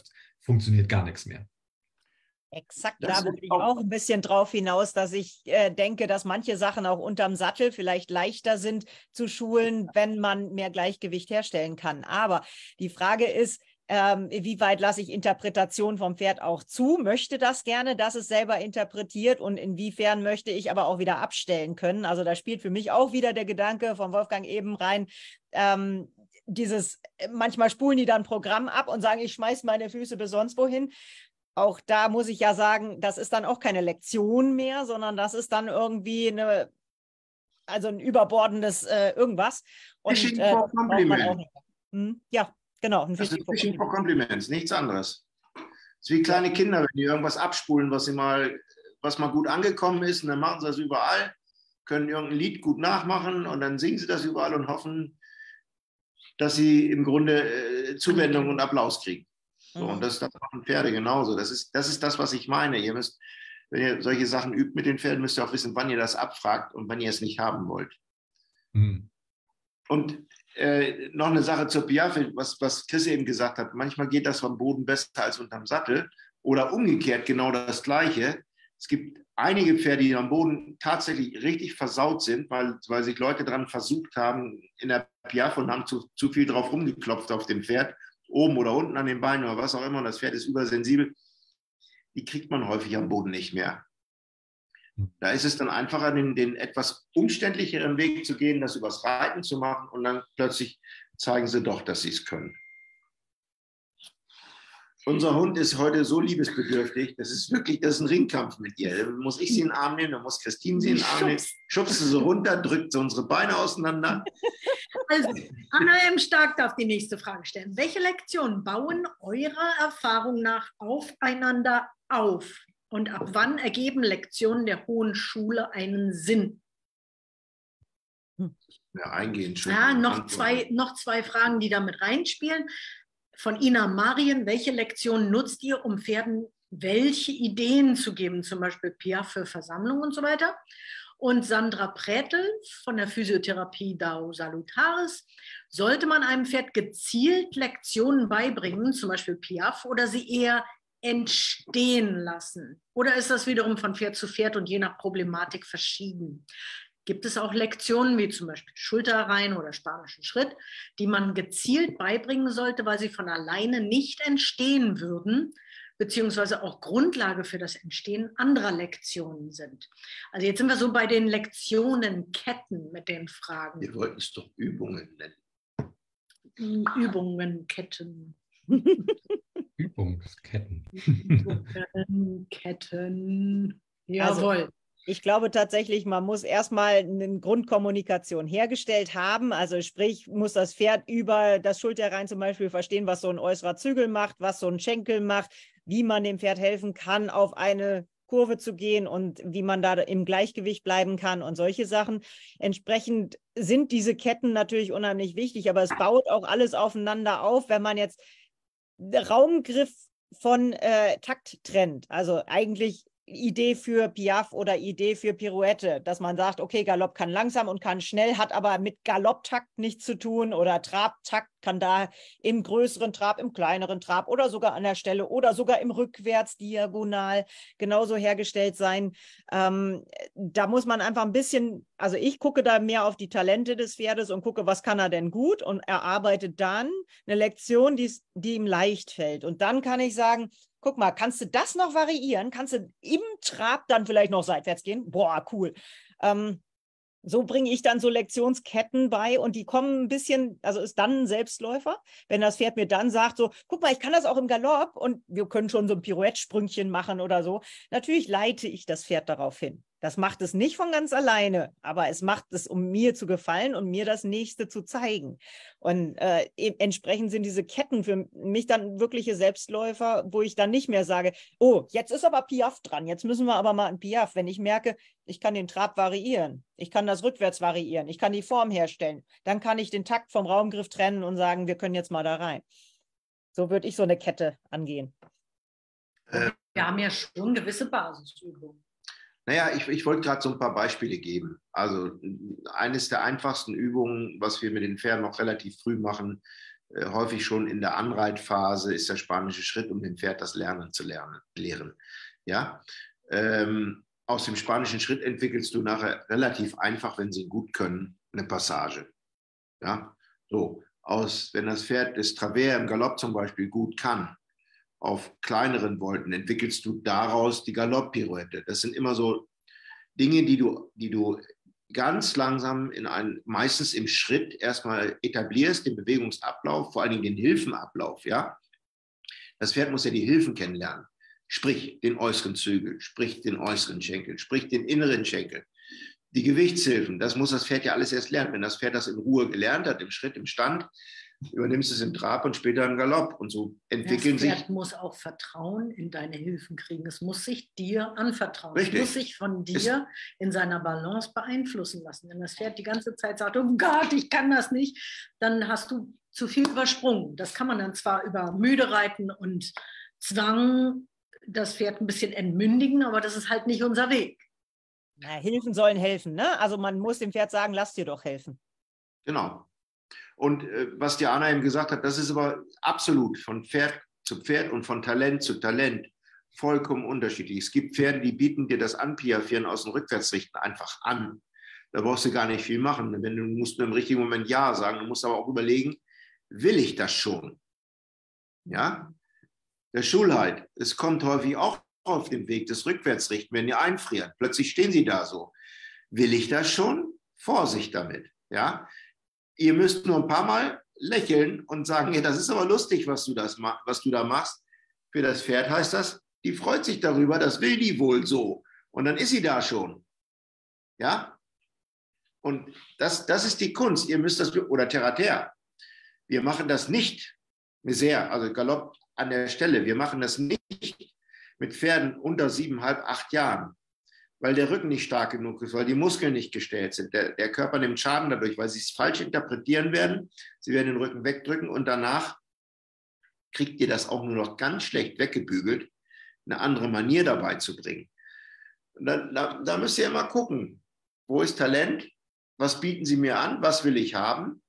funktioniert gar nichts mehr. Exakt, Das da wollte ich auch- auch ein bisschen drauf hinaus, dass ich denke, dass manche Sachen auch unterm Sattel vielleicht leichter sind zu schulen, wenn man mehr Gleichgewicht herstellen kann. Aber die Frage ist, wie weit lasse ich Interpretation vom Pferd auch zu? Möchte das gerne, dass es selber interpretiert, und inwiefern möchte ich aber auch wieder abstellen können? Also da spielt für mich auch wieder der Gedanke von Wolfgang eben rein, manchmal spulen die dann Programm ab und sagen, ich schmeiß meine Füße bis sonst wohin. Auch da muss ich ja sagen, das ist dann auch keine Lektion mehr, sondern das ist dann irgendwie ein überbordendes irgendwas. Und Fishing das for braucht man auch Compliments. nicht. Ja, genau. Ein Das Fishing ist for Fishing for Compliments. Compliments, nichts anderes. Das ist wie kleine Kinder, wenn die irgendwas abspulen, was mal gut angekommen ist, und dann machen sie das überall, können irgendein Lied gut nachmachen und dann singen sie das überall und hoffen, dass sie im Grunde Zuwendung und Applaus kriegen. So, und das machen Pferde genauso. Das ist das, was ich meine. Ihr müsst, wenn ihr solche Sachen übt mit den Pferden, müsst ihr auch wissen, wann ihr das abfragt und wann ihr es nicht haben wollt. Hm. Und noch eine Sache zur Piaffe, was Chris eben gesagt hat. Manchmal geht das vom Boden besser als unterm Sattel oder umgekehrt genau das Gleiche. Es gibt einige Pferde, die am Boden tatsächlich richtig versaut sind, weil sich Leute dran versucht haben in der Piaffe und haben zu viel drauf rumgeklopft auf dem Pferd, oben oder unten an den Beinen oder was auch immer, und das Pferd ist übersensibel. Die kriegt man häufig am Boden nicht mehr. Da ist es dann einfacher, den etwas umständlicheren Weg zu gehen, das übers Reiten zu machen, und dann plötzlich zeigen sie doch, dass sie es können. Unser Hund ist heute so liebesbedürftig, das ist ein Ringkampf mit ihr. Dann muss ich sie in den Arm nehmen, dann muss Christine sie in den Arm nehmen, schubst sie so runter, drückt sie unsere Beine auseinander. Also, Anna M. Stark darf die nächste Frage stellen. Welche Lektionen bauen eurer Erfahrung nach aufeinander auf? Und ab wann ergeben Lektionen der Hohen Schule einen Sinn? Ja, eingehend schon. Ja, noch zwei Fragen, die da mit reinspielen. Von Ina Marien: Welche Lektionen nutzt ihr, um Pferden welche Ideen zu geben, zum Beispiel Piaffe für Versammlungen und so weiter? Und Sandra Prätel von der Physiotherapie Dao Salutaris: Sollte man einem Pferd gezielt Lektionen beibringen, zum Beispiel Piaffe, oder sie eher entstehen lassen? Oder ist das wiederum von Pferd zu Pferd und je nach Problematik verschieden? Gibt es auch Lektionen wie zum Beispiel Schulterreihen oder spanischen Schritt, die man gezielt beibringen sollte, weil sie von alleine nicht entstehen würden, beziehungsweise auch Grundlage für das Entstehen anderer Lektionen sind? Also jetzt sind wir so bei den Lektionenketten mit den Fragen. Wir wollten es doch Übungen nennen. Übungenketten. Übungsketten. Übungenketten. Jawohl. Also, ich glaube tatsächlich, man muss erstmal eine Grundkommunikation hergestellt haben. Also sprich, muss das Pferd über das Schulterrein zum Beispiel verstehen, was so ein äußerer Zügel macht, was so ein Schenkel macht, wie man dem Pferd helfen kann, auf eine Kurve zu gehen und wie man da im Gleichgewicht bleiben kann und solche Sachen. Entsprechend sind diese Ketten natürlich unheimlich wichtig, aber es baut auch alles aufeinander auf, wenn man jetzt Raumgriff von Takt trennt. Also eigentlich Idee für Piaffe oder Idee für Pirouette, dass man sagt, okay, Galopp kann langsam und kann schnell, hat aber mit Galopptakt nichts zu tun, oder Trabtakt kann da im größeren Trab, im kleineren Trab oder sogar an der Stelle oder sogar im Rückwärtsdiagonal genauso hergestellt sein. Da muss man einfach ein bisschen, also ich gucke da mehr auf die Talente des Pferdes und gucke, was kann er denn gut, und erarbeitet dann eine Lektion, die ihm leicht fällt. Und dann kann ich sagen, guck mal, kannst du das noch variieren? Kannst du im Trab dann vielleicht noch seitwärts gehen? Boah, cool. So bringe ich dann so Lektionsketten bei, und die kommen ein bisschen, also ist dann ein Selbstläufer, wenn das Pferd mir dann sagt, so, guck mal, ich kann das auch im Galopp und wir können schon so ein Pirouette-Sprüngchen machen oder so. Natürlich leite ich das Pferd darauf hin. Das macht es nicht von ganz alleine, aber es macht es, um mir zu gefallen und mir das Nächste zu zeigen. Und entsprechend sind diese Ketten für mich dann wirkliche Selbstläufer, wo ich dann nicht mehr sage, oh, jetzt ist aber Piaffe dran, jetzt müssen wir aber mal ein Piaffe. Wenn ich merke, ich kann den Trab variieren, ich kann das rückwärts variieren, ich kann die Form herstellen, dann kann ich den Takt vom Raumgriff trennen und sagen, wir können jetzt mal da rein. So würde ich so eine Kette angehen. Wir haben ja schon gewisse Basisübungen. Naja, ich wollte gerade so ein paar Beispiele geben. Also eines der einfachsten Übungen, was wir mit den Pferden noch relativ früh machen, häufig schon in der Anreitphase ist der spanische Schritt, um dem Pferd das Lernen zu lehren. Ja? Aus dem spanischen Schritt entwickelst du nachher relativ einfach, wenn sie ihn gut können, eine Passage. Ja? So, wenn das Pferd das Travers im Galopp zum Beispiel gut kann, auf kleineren Volten entwickelst du daraus die Galopp-Pirouette. Das sind immer so Dinge, die du ganz langsam meistens im Schritt erstmal etablierst, den Bewegungsablauf, vor allen Dingen den Hilfenablauf. Ja? Das Pferd muss ja die Hilfen kennenlernen. Sprich den äußeren Zügel, sprich den äußeren Schenkel, sprich den inneren Schenkel. Die Gewichtshilfen, das muss das Pferd ja alles erst lernen. Wenn das Pferd das in Ruhe gelernt hat, im Schritt, im Stand, übernimmst du es im Trab und später im Galopp. Und so entwickeln sich. Das Pferd muss auch Vertrauen in deine Hilfen kriegen. Es muss sich dir anvertrauen. Richtig. Es muss sich von dir in seiner Balance beeinflussen lassen. Wenn das Pferd die ganze Zeit sagt, oh Gott, ich kann das nicht, dann hast du zu viel übersprungen. Das kann man dann zwar über müde reiten und Zwang das Pferd ein bisschen entmündigen, aber das ist halt nicht unser Weg. Na, Hilfen sollen helfen, ne? Also man muss dem Pferd sagen, lass dir doch helfen. Genau. Und was die Anna eben gesagt hat, das ist aber absolut von Pferd zu Pferd und von Talent zu Talent vollkommen unterschiedlich. Es gibt Pferde, die bieten dir das Anpiaffieren aus dem Rückwärtsrichten einfach an. Da brauchst du gar nicht viel machen. Du musst nur im richtigen Moment Ja sagen. Du musst aber auch überlegen, will ich das schon? Ja? Der Schulheit, es kommt häufig auch auf den Weg des Rückwärtsrichten, wenn ihr einfriert. Plötzlich stehen sie da so. Will ich das schon? Vorsicht damit. Ja? Ihr müsst nur ein paar Mal lächeln und sagen, ja, das ist aber lustig, was du da machst. Für das Pferd heißt das, die freut sich darüber, das will die wohl so. Und dann ist sie da schon. Ja? Und das ist die Kunst. Ihr müsst das, oder Terre-à-terre. Wir machen das nicht, Misère, also Galopp an der Stelle. Wir machen das nicht mit Pferden unter 7,5, 8 Jahren, weil der Rücken nicht stark genug ist, weil die Muskeln nicht gestellt sind. Der Körper nimmt Schaden dadurch, weil sie es falsch interpretieren werden. Sie werden den Rücken wegdrücken und danach kriegt ihr das auch nur noch ganz schlecht weggebügelt, eine andere Manier dabei zu bringen. Und da müsst ihr immer gucken, wo ist Talent, was bieten sie mir an, was will ich haben,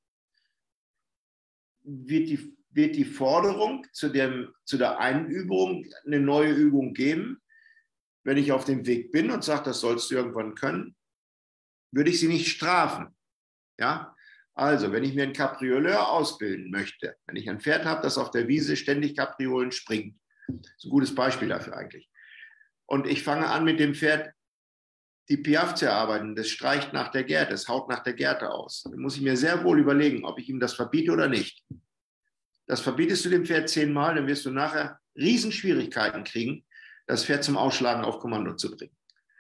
wird die Forderung zu der einen Übung eine neue Übung geben. Wenn ich auf dem Weg bin und sage, das sollst du irgendwann können, würde ich sie nicht strafen. Ja? Also, wenn ich mir einen Cabrioleur ausbilden möchte, wenn ich ein Pferd habe, das auf der Wiese ständig Capriolen springt, ist ein gutes Beispiel dafür eigentlich. Und ich fange an, mit dem Pferd die Piaffe zu erarbeiten, das streicht nach der Gerte, das haut nach der Gerte aus. Dann muss ich mir sehr wohl überlegen, ob ich ihm das verbiete oder nicht. Das verbietest du dem Pferd 10-mal, dann wirst du nachher Riesenschwierigkeiten kriegen, das Pferd zum Ausschlagen auf Kommando zu bringen.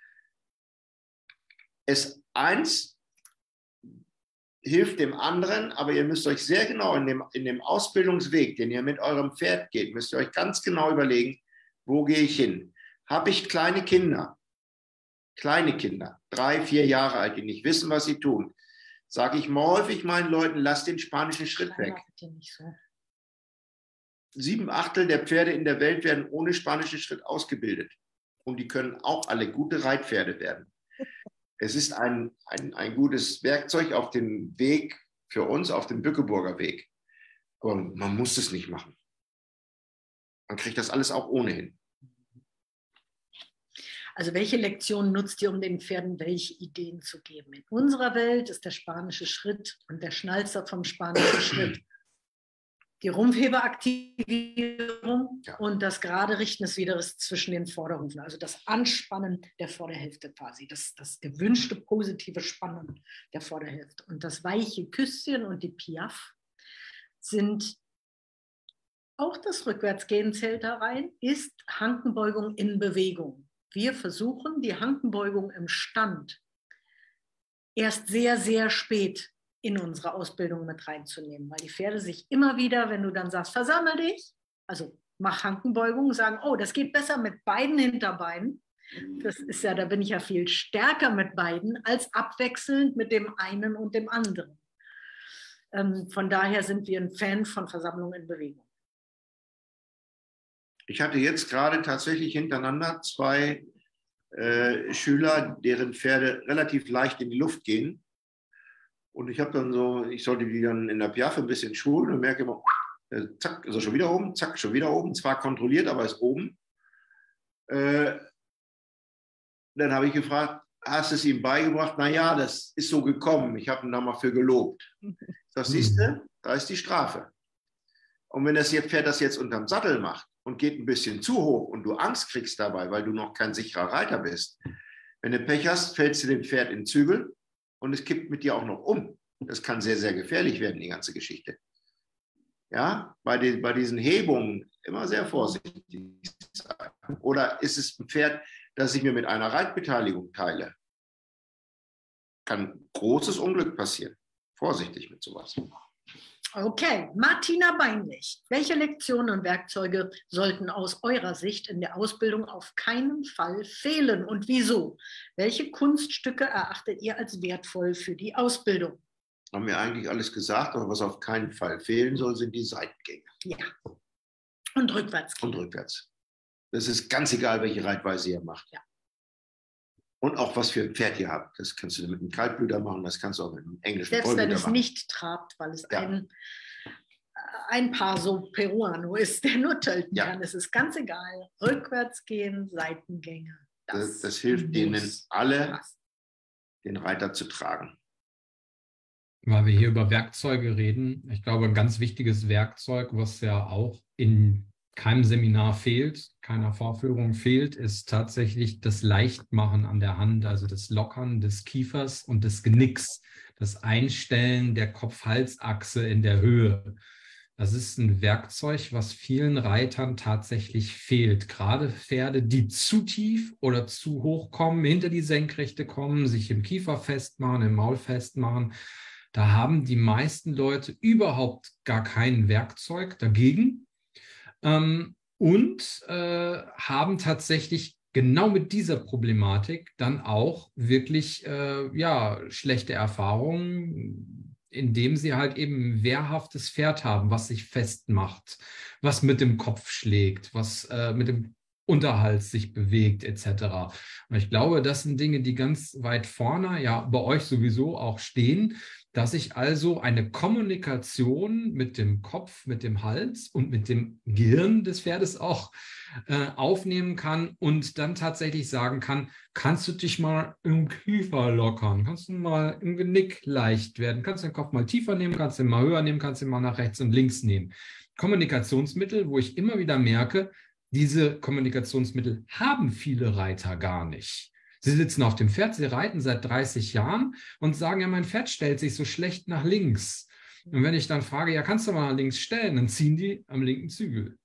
Eins hilft dem anderen, aber ihr müsst euch sehr genau in dem Ausbildungsweg, den ihr mit eurem Pferd geht, müsst ihr euch ganz genau überlegen, wo gehe ich hin? Habe ich kleine Kinder, 3, 4 Jahre alt, die nicht wissen, was sie tun, sage ich mal häufig meinen Leuten, lasst den spanischen Schritt weg. 7/8 der Pferde in der Welt werden ohne spanischen Schritt ausgebildet. Und die können auch alle gute Reitpferde werden. Es ist ein gutes Werkzeug auf dem Weg für uns, auf dem Bückeburger Weg. Aber man muss es nicht machen. Man kriegt das alles auch ohnehin. Also welche Lektionen nutzt ihr, um den Pferden welche Ideen zu geben? In unserer Welt ist der spanische Schritt und der Schnalzer vom spanischen Schritt die Rumpfheberaktivierung und das gerade Richten des Widerers zwischen den Vorderhufen, also das Anspannen der Vorderhälfte quasi, das gewünschte positive Spannen der Vorderhälfte. Und das weiche Küsschen und die Piaffe sind auch das Rückwärtsgehen zählt da rein, ist Hankenbeugung in Bewegung. Wir versuchen, die Hankenbeugung im Stand erst sehr, sehr spät in unsere Ausbildung mit reinzunehmen, weil die Pferde sich immer wieder, wenn du dann sagst, versammel dich, also mach Hankenbeugung, sagen, oh, das geht besser mit beiden Hinterbeinen. Das ist ja, da bin ich ja viel stärker mit beiden, als abwechselnd mit dem einen und dem anderen. Von daher sind wir ein Fan von Versammlung in Bewegung. Ich hatte jetzt gerade tatsächlich hintereinander 2 Schüler, deren Pferde relativ leicht in die Luft gehen. Und ich habe dann so, ich sollte die dann in der Piaffe ein bisschen schulen und merke immer, zack, ist er schon wieder oben, zack, schon wieder oben. Zwar kontrolliert, aber ist oben. Dann habe ich gefragt, hast du es ihm beigebracht? Naja, das ist so gekommen. Ich habe ihn da mal für gelobt. Das siehst du, da ist die Strafe. Und wenn das Pferd das jetzt unterm Sattel macht und geht ein bisschen zu hoch und du Angst kriegst dabei, weil du noch kein sicherer Reiter bist, wenn du Pech hast, fällst du dem Pferd in den Zügel und es kippt mit dir auch noch um. Das kann sehr, sehr gefährlich werden, die ganze Geschichte. Ja, bei diesen Hebungen immer sehr vorsichtig sein. Oder ist es ein Pferd, das ich mir mit einer Reitbeteiligung teile? Kann großes Unglück passieren. Vorsichtig mit sowas. Okay, Martina Beinlich. Welche Lektionen und Werkzeuge sollten aus eurer Sicht in der Ausbildung auf keinen Fall fehlen und wieso? Welche Kunststücke erachtet ihr als wertvoll für die Ausbildung? Haben wir eigentlich alles gesagt, aber was auf keinen Fall fehlen soll, sind die Seitengänge. Ja. Und rückwärts. Und rückwärts. Das ist ganz egal, welche Reitweise ihr macht. Ja. Und auch was für ein Pferd ihr habt. Das kannst du mit einem Kaltblüter machen, das kannst du auch mit einem englischen Vollblüter machen. Selbst wenn es nicht trabt, weil es ein Paso Peruano ist, der nur tölten kann. Es ist ganz egal. Rückwärts gehen, Seitengänge. Das hilft denen alle, den Reiter zu tragen. Weil wir hier über Werkzeuge reden, ich glaube, ein ganz wichtiges Werkzeug, was ja auch in keinem Seminar fehlt, keiner Vorführung fehlt, ist tatsächlich das Leichtmachen an der Hand, also das Lockern des Kiefers und des Genicks, das Einstellen der Kopf-Hals-Achse in der Höhe. Das ist ein Werkzeug, was vielen Reitern tatsächlich fehlt. Gerade Pferde, die zu tief oder zu hoch kommen, hinter die Senkrechte kommen, sich im Kiefer festmachen, im Maul festmachen. Da haben die meisten Leute überhaupt gar kein Werkzeug dagegen und haben tatsächlich genau mit dieser Problematik dann auch wirklich schlechte Erfahrungen, indem sie halt eben ein wehrhaftes Pferd haben, was sich festmacht, was mit dem Kopf schlägt, was mit dem Unterhals sich bewegt etc. Und ich glaube, das sind Dinge, die ganz weit vorne, ja bei euch sowieso auch stehen, dass ich also eine Kommunikation mit dem Kopf, mit dem Hals und mit dem Gehirn des Pferdes auch aufnehmen kann und dann tatsächlich sagen kann, kannst du dich mal im Kiefer lockern, kannst du mal im Genick leicht werden, kannst du den Kopf mal tiefer nehmen, kannst du ihn mal höher nehmen, kannst du ihn mal nach rechts und links nehmen. Kommunikationsmittel, wo ich immer wieder merke, diese Kommunikationsmittel haben viele Reiter gar nicht. Sie sitzen auf dem Pferd, sie reiten seit 30 Jahren und sagen, ja, mein Pferd stellt sich so schlecht nach links. Und wenn ich dann frage, ja, kannst du mal nach links stellen, dann ziehen die am linken Zügel.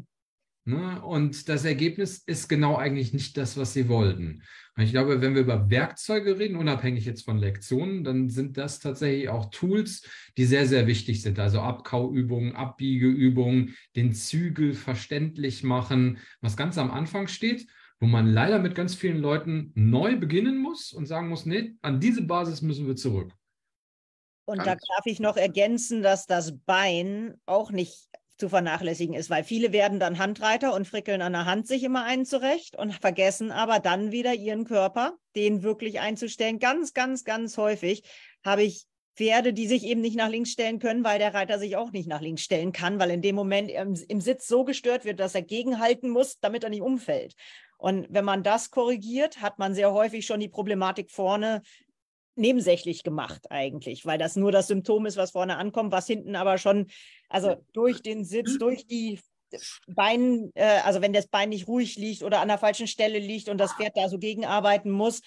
Ne? Und das Ergebnis ist genau eigentlich nicht das, was sie wollten. Und ich glaube, wenn wir über Werkzeuge reden, unabhängig jetzt von Lektionen, dann sind das tatsächlich auch Tools, die sehr, sehr wichtig sind. Also Abkauübungen, Abbiegeübungen, den Zügel verständlich machen, was ganz am Anfang steht, wo man leider mit ganz vielen Leuten neu beginnen muss und sagen muss, nee, an diese Basis müssen wir zurück. Und da darf ich noch ergänzen, dass das Bein auch nicht zu vernachlässigen ist, weil viele werden dann Handreiter und frickeln an der Hand sich immer einen zurecht und vergessen aber dann wieder ihren Körper, den wirklich einzustellen. Ganz, ganz, ganz häufig habe ich Pferde, die sich eben nicht nach links stellen können, weil der Reiter sich auch nicht nach links stellen kann, weil in dem Moment im Sitz so gestört wird, dass er gegenhalten muss, damit er nicht umfällt. Und wenn man das korrigiert, hat man sehr häufig schon die Problematik vorne nebensächlich gemacht eigentlich, weil das nur das Symptom ist, was vorne ankommt, was hinten aber schon, also durch den Sitz, durch die Bein, also wenn das Bein nicht ruhig liegt oder an der falschen Stelle liegt und das Pferd da so gegenarbeiten muss,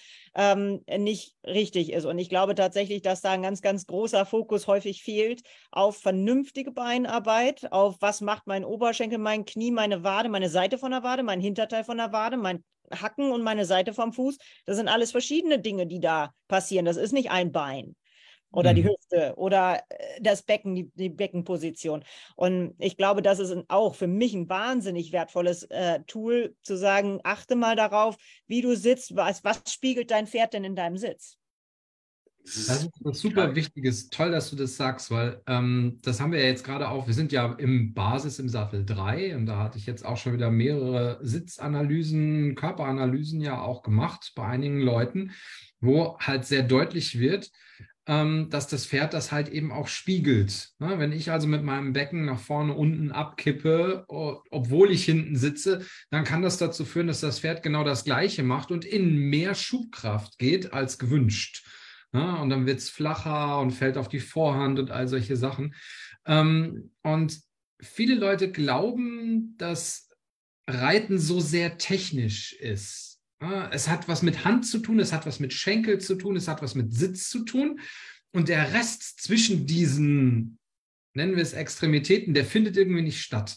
nicht richtig ist. Und ich glaube tatsächlich, dass da ein ganz, ganz großer Fokus häufig fehlt auf vernünftige Beinarbeit, auf was macht mein Oberschenkel, mein Knie, meine Wade, meine Seite von der Wade, mein Hinterteil von der Wade, mein Hacken und meine Seite vom Fuß. Das sind alles verschiedene Dinge, die da passieren. Das ist nicht ein Bein. Oder die Hüfte oder das Becken, die Beckenposition. Und ich glaube, das ist auch für mich ein wahnsinnig wertvolles Tool, zu sagen, achte mal darauf, wie du sitzt, was spiegelt dein Pferd denn in deinem Sitz? Das ist was super Wichtiges. Toll, dass du das sagst, weil das haben wir ja jetzt gerade auch, wir sind ja im Sattel 3 und da hatte ich jetzt auch schon wieder mehrere Sitzanalysen, Körperanalysen ja auch gemacht bei einigen Leuten, wo halt sehr deutlich wird, dass das Pferd das halt eben auch spiegelt. Ne? Wenn ich also mit meinem Becken nach vorne, unten abkippe, obwohl ich hinten sitze, dann kann das dazu führen, dass das Pferd genau das Gleiche macht und in mehr Schubkraft geht als gewünscht. Ne? Und dann wird es flacher und fällt auf die Vorhand und all solche Sachen. Und viele Leute glauben, dass Reiten so sehr technisch ist. Es hat was mit Hand zu tun, es hat was mit Schenkel zu tun, es hat was mit Sitz zu tun. Und der Rest zwischen diesen, nennen wir es Extremitäten, der findet irgendwie nicht statt.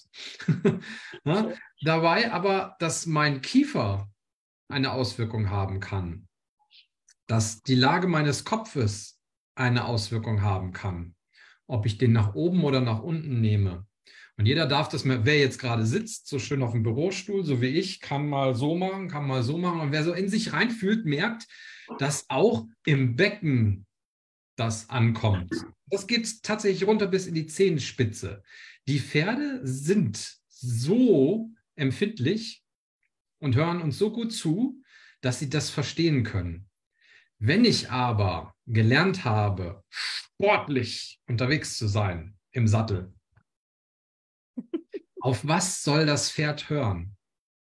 Dabei aber, dass mein Kiefer eine Auswirkung haben kann, dass die Lage meines Kopfes eine Auswirkung haben kann, ob ich den nach oben oder nach unten nehme. Und jeder darf das, wer jetzt gerade sitzt, so schön auf dem Bürostuhl, so wie ich, kann mal so machen, kann mal so machen. Und wer so in sich reinfühlt, merkt, dass auch im Becken das ankommt. Das geht tatsächlich runter bis in die Zehenspitze. Die Pferde sind so empfindlich und hören uns so gut zu, dass sie das verstehen können. Wenn ich aber gelernt habe, sportlich unterwegs zu sein im Sattel, auf was soll das Pferd hören?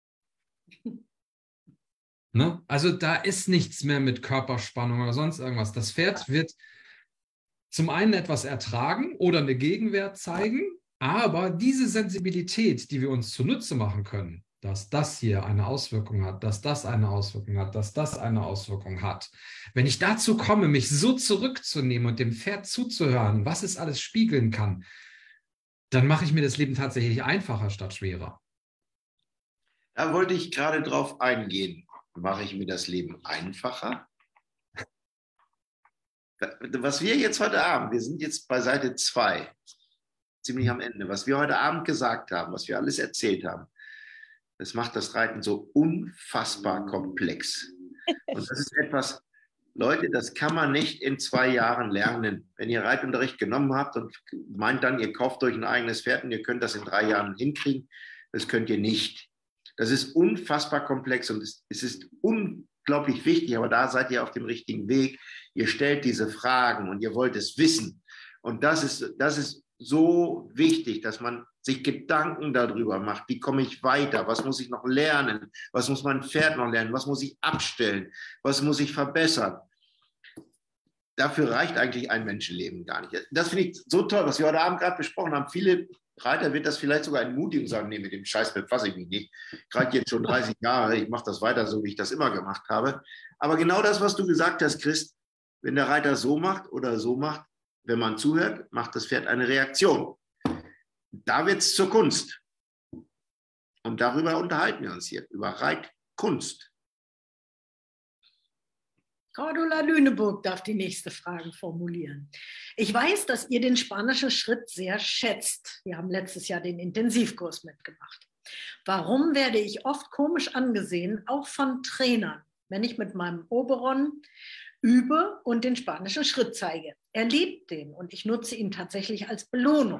Ne? Also da ist nichts mehr mit Körperspannung oder sonst irgendwas. Das Pferd wird zum einen etwas ertragen oder eine Gegenwehr zeigen, aber diese Sensibilität, die wir uns zunutze machen können, dass das hier eine Auswirkung hat, dass das eine Auswirkung hat, dass das eine Auswirkung hat. Wenn ich dazu komme, mich so zurückzunehmen und dem Pferd zuzuhören, was es alles spiegeln kann, dann mache ich mir das Leben tatsächlich einfacher statt schwerer. Da wollte ich gerade drauf eingehen. Mache ich mir das Leben einfacher? Was wir jetzt heute Abend, wir sind jetzt bei Seite 2, ziemlich am Ende, was wir heute Abend gesagt haben, was wir alles erzählt haben, das macht das Reiten so unfassbar komplex. Und das ist etwas, Leute, das kann man nicht in 2 Jahren lernen. Wenn ihr Reitunterricht genommen habt und meint dann, ihr kauft euch ein eigenes Pferd und ihr könnt das in 3 Jahren hinkriegen, das könnt ihr nicht. Das ist unfassbar komplex und es ist unglaublich wichtig, aber da seid ihr auf dem richtigen Weg. Ihr stellt diese Fragen und ihr wollt es wissen. Und das ist so wichtig, dass man sich Gedanken darüber macht, wie komme ich weiter, was muss ich noch lernen, was muss mein Pferd noch lernen, was muss ich abstellen, was muss ich verbessern. Dafür reicht eigentlich ein Menschenleben gar nicht. Das finde ich so toll, was wir heute Abend gerade besprochen haben. Viele Reiter wird das vielleicht sogar entmutigen und sagen, nee, mit dem Scheiß befasse ich mich nicht. Ich reite jetzt schon 30 Jahre, ich mache das weiter so, wie ich das immer gemacht habe. Aber genau das, was du gesagt hast, Chris, wenn der Reiter so macht oder so macht, wenn man zuhört, macht das Pferd eine Reaktion. Da wird es zur Kunst. Und darüber unterhalten wir uns hier, über Reitkunst. Cordula Lüneburg darf die nächste Frage formulieren. Ich weiß, dass ihr den spanischen Schritt sehr schätzt. Wir haben letztes Jahr den Intensivkurs mitgemacht. Warum werde ich oft komisch angesehen, auch von Trainern, wenn ich mit meinem Oberon übe und den spanischen Schritt zeige? Er liebt den und ich nutze ihn tatsächlich als Belohnung.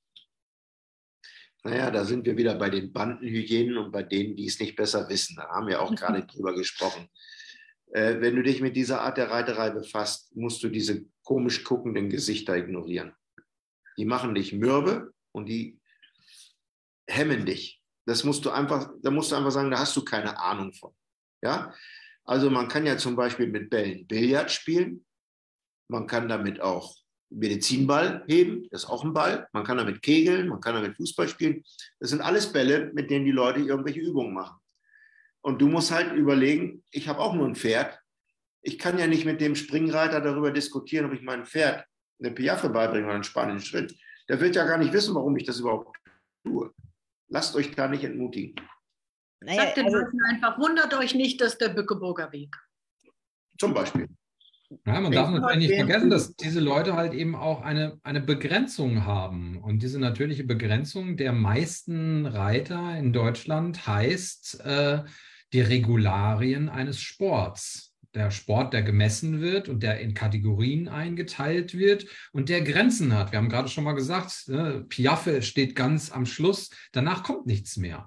Naja, da sind wir wieder bei den Bandenhyänen und bei denen, die es nicht besser wissen. Da haben wir auch gerade drüber gesprochen. Wenn du dich mit dieser Art der Reiterei befasst, musst du diese komisch guckenden Gesichter ignorieren. Die machen dich mürbe und die hemmen dich. Da musst du einfach sagen, da hast du keine Ahnung von. Ja? Also man kann ja zum Beispiel mit Bällen Billard spielen. Man kann damit auch Medizinball heben, das ist auch ein Ball. Man kann damit kegeln, man kann damit Fußball spielen. Das sind alles Bälle, mit denen die Leute irgendwelche Übungen machen. Und du musst halt überlegen, ich habe auch nur ein Pferd. Ich kann ja nicht mit dem Springreiter darüber diskutieren, ob ich meinem Pferd eine Piaffe beibringe oder einen spanischen Schritt. Der wird ja gar nicht wissen, warum ich das überhaupt tue. Lasst euch da nicht entmutigen. Naja, sagt den Leuten einfach, wundert euch nicht, dass der Bückeburger Weg. Zum Beispiel. Ja, man darf natürlich nicht vergessen, dass diese Leute halt eben auch eine Begrenzung haben. Und diese natürliche Begrenzung der meisten Reiter in Deutschland heißt die Regularien eines Sports. Der Sport, der gemessen wird und der in Kategorien eingeteilt wird und der Grenzen hat. Wir haben gerade schon mal gesagt, Piaffe steht ganz am Schluss, danach kommt nichts mehr.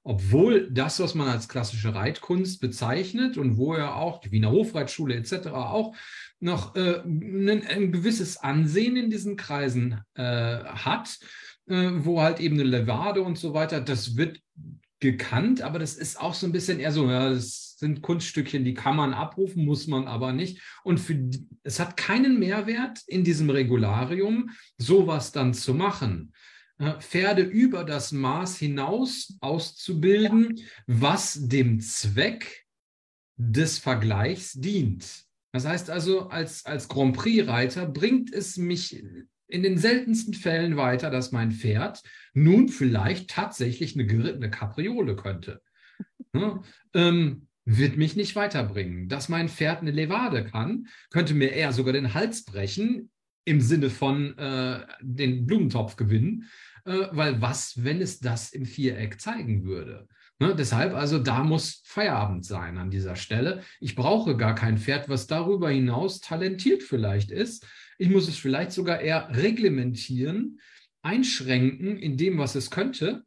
obwohl das, was man als klassische Reitkunst bezeichnet und wo ja auch die Wiener Hofreitschule etc. auch noch ein gewisses Ansehen in diesen Kreisen hat, wo halt eben eine Levade und so weiter, das wird gekannt, aber das ist auch so ein bisschen eher so, ja, das sind Kunststückchen, die kann man abrufen, muss man aber nicht. Und es hat keinen Mehrwert in diesem Regularium, sowas dann zu machen. Pferde über das Maß hinaus auszubilden, was dem Zweck des Vergleichs dient. Das heißt also, als Grand Prix-Reiter bringt es mich in den seltensten Fällen weiter, dass mein Pferd nun vielleicht tatsächlich eine gerittene Kapriole könnte. Ja, wird mich nicht weiterbringen. Dass mein Pferd eine Levade kann, könnte mir eher sogar den Hals brechen, im Sinne von den Blumentopf gewinnen, weil was, wenn es das im Viereck zeigen würde? Ne, deshalb also, da muss Feierabend sein an dieser Stelle. Ich brauche gar kein Pferd, was darüber hinaus talentiert vielleicht ist. Ich muss es vielleicht sogar eher reglementieren, einschränken in dem, was es könnte,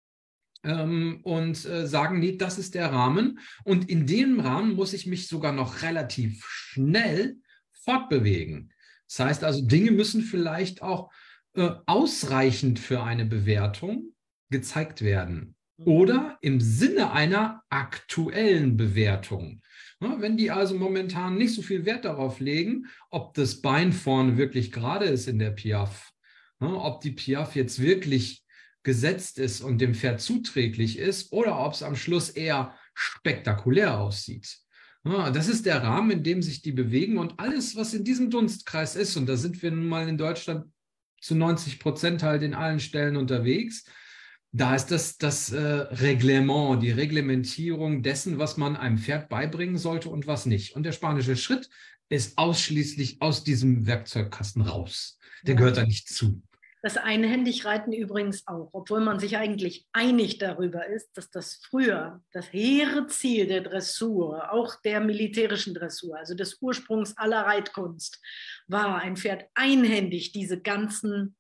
und sagen, nee, das ist der Rahmen. Und in dem Rahmen muss ich mich sogar noch relativ schnell fortbewegen. Das heißt also, Dinge müssen vielleicht auch ausreichend für eine Bewertung gezeigt werden. Oder im Sinne einer aktuellen Bewertung. Ja, wenn die also momentan nicht so viel Wert darauf legen, ob das Bein vorne wirklich gerade ist in der Piaffe, ja, ob die Piaffe jetzt wirklich gesetzt ist und dem Pferd zuträglich ist oder ob es am Schluss eher spektakulär aussieht. Ja, das ist der Rahmen, in dem sich die bewegen, und alles, was in diesem Dunstkreis ist, und da sind wir nun mal in Deutschland zu 90% halt in allen Stellen unterwegs, da ist das Reglement, die Reglementierung dessen, was man einem Pferd beibringen sollte und was nicht. Und der spanische Schritt ist ausschließlich aus diesem Werkzeugkasten raus. Der gehört da nicht zu. Das Einhändigreiten übrigens auch, obwohl man sich eigentlich einig darüber ist, dass das früher das hehre Ziel der Dressur, auch der militärischen Dressur, also des Ursprungs aller Reitkunst, war, ein Pferd einhändig diese ganzen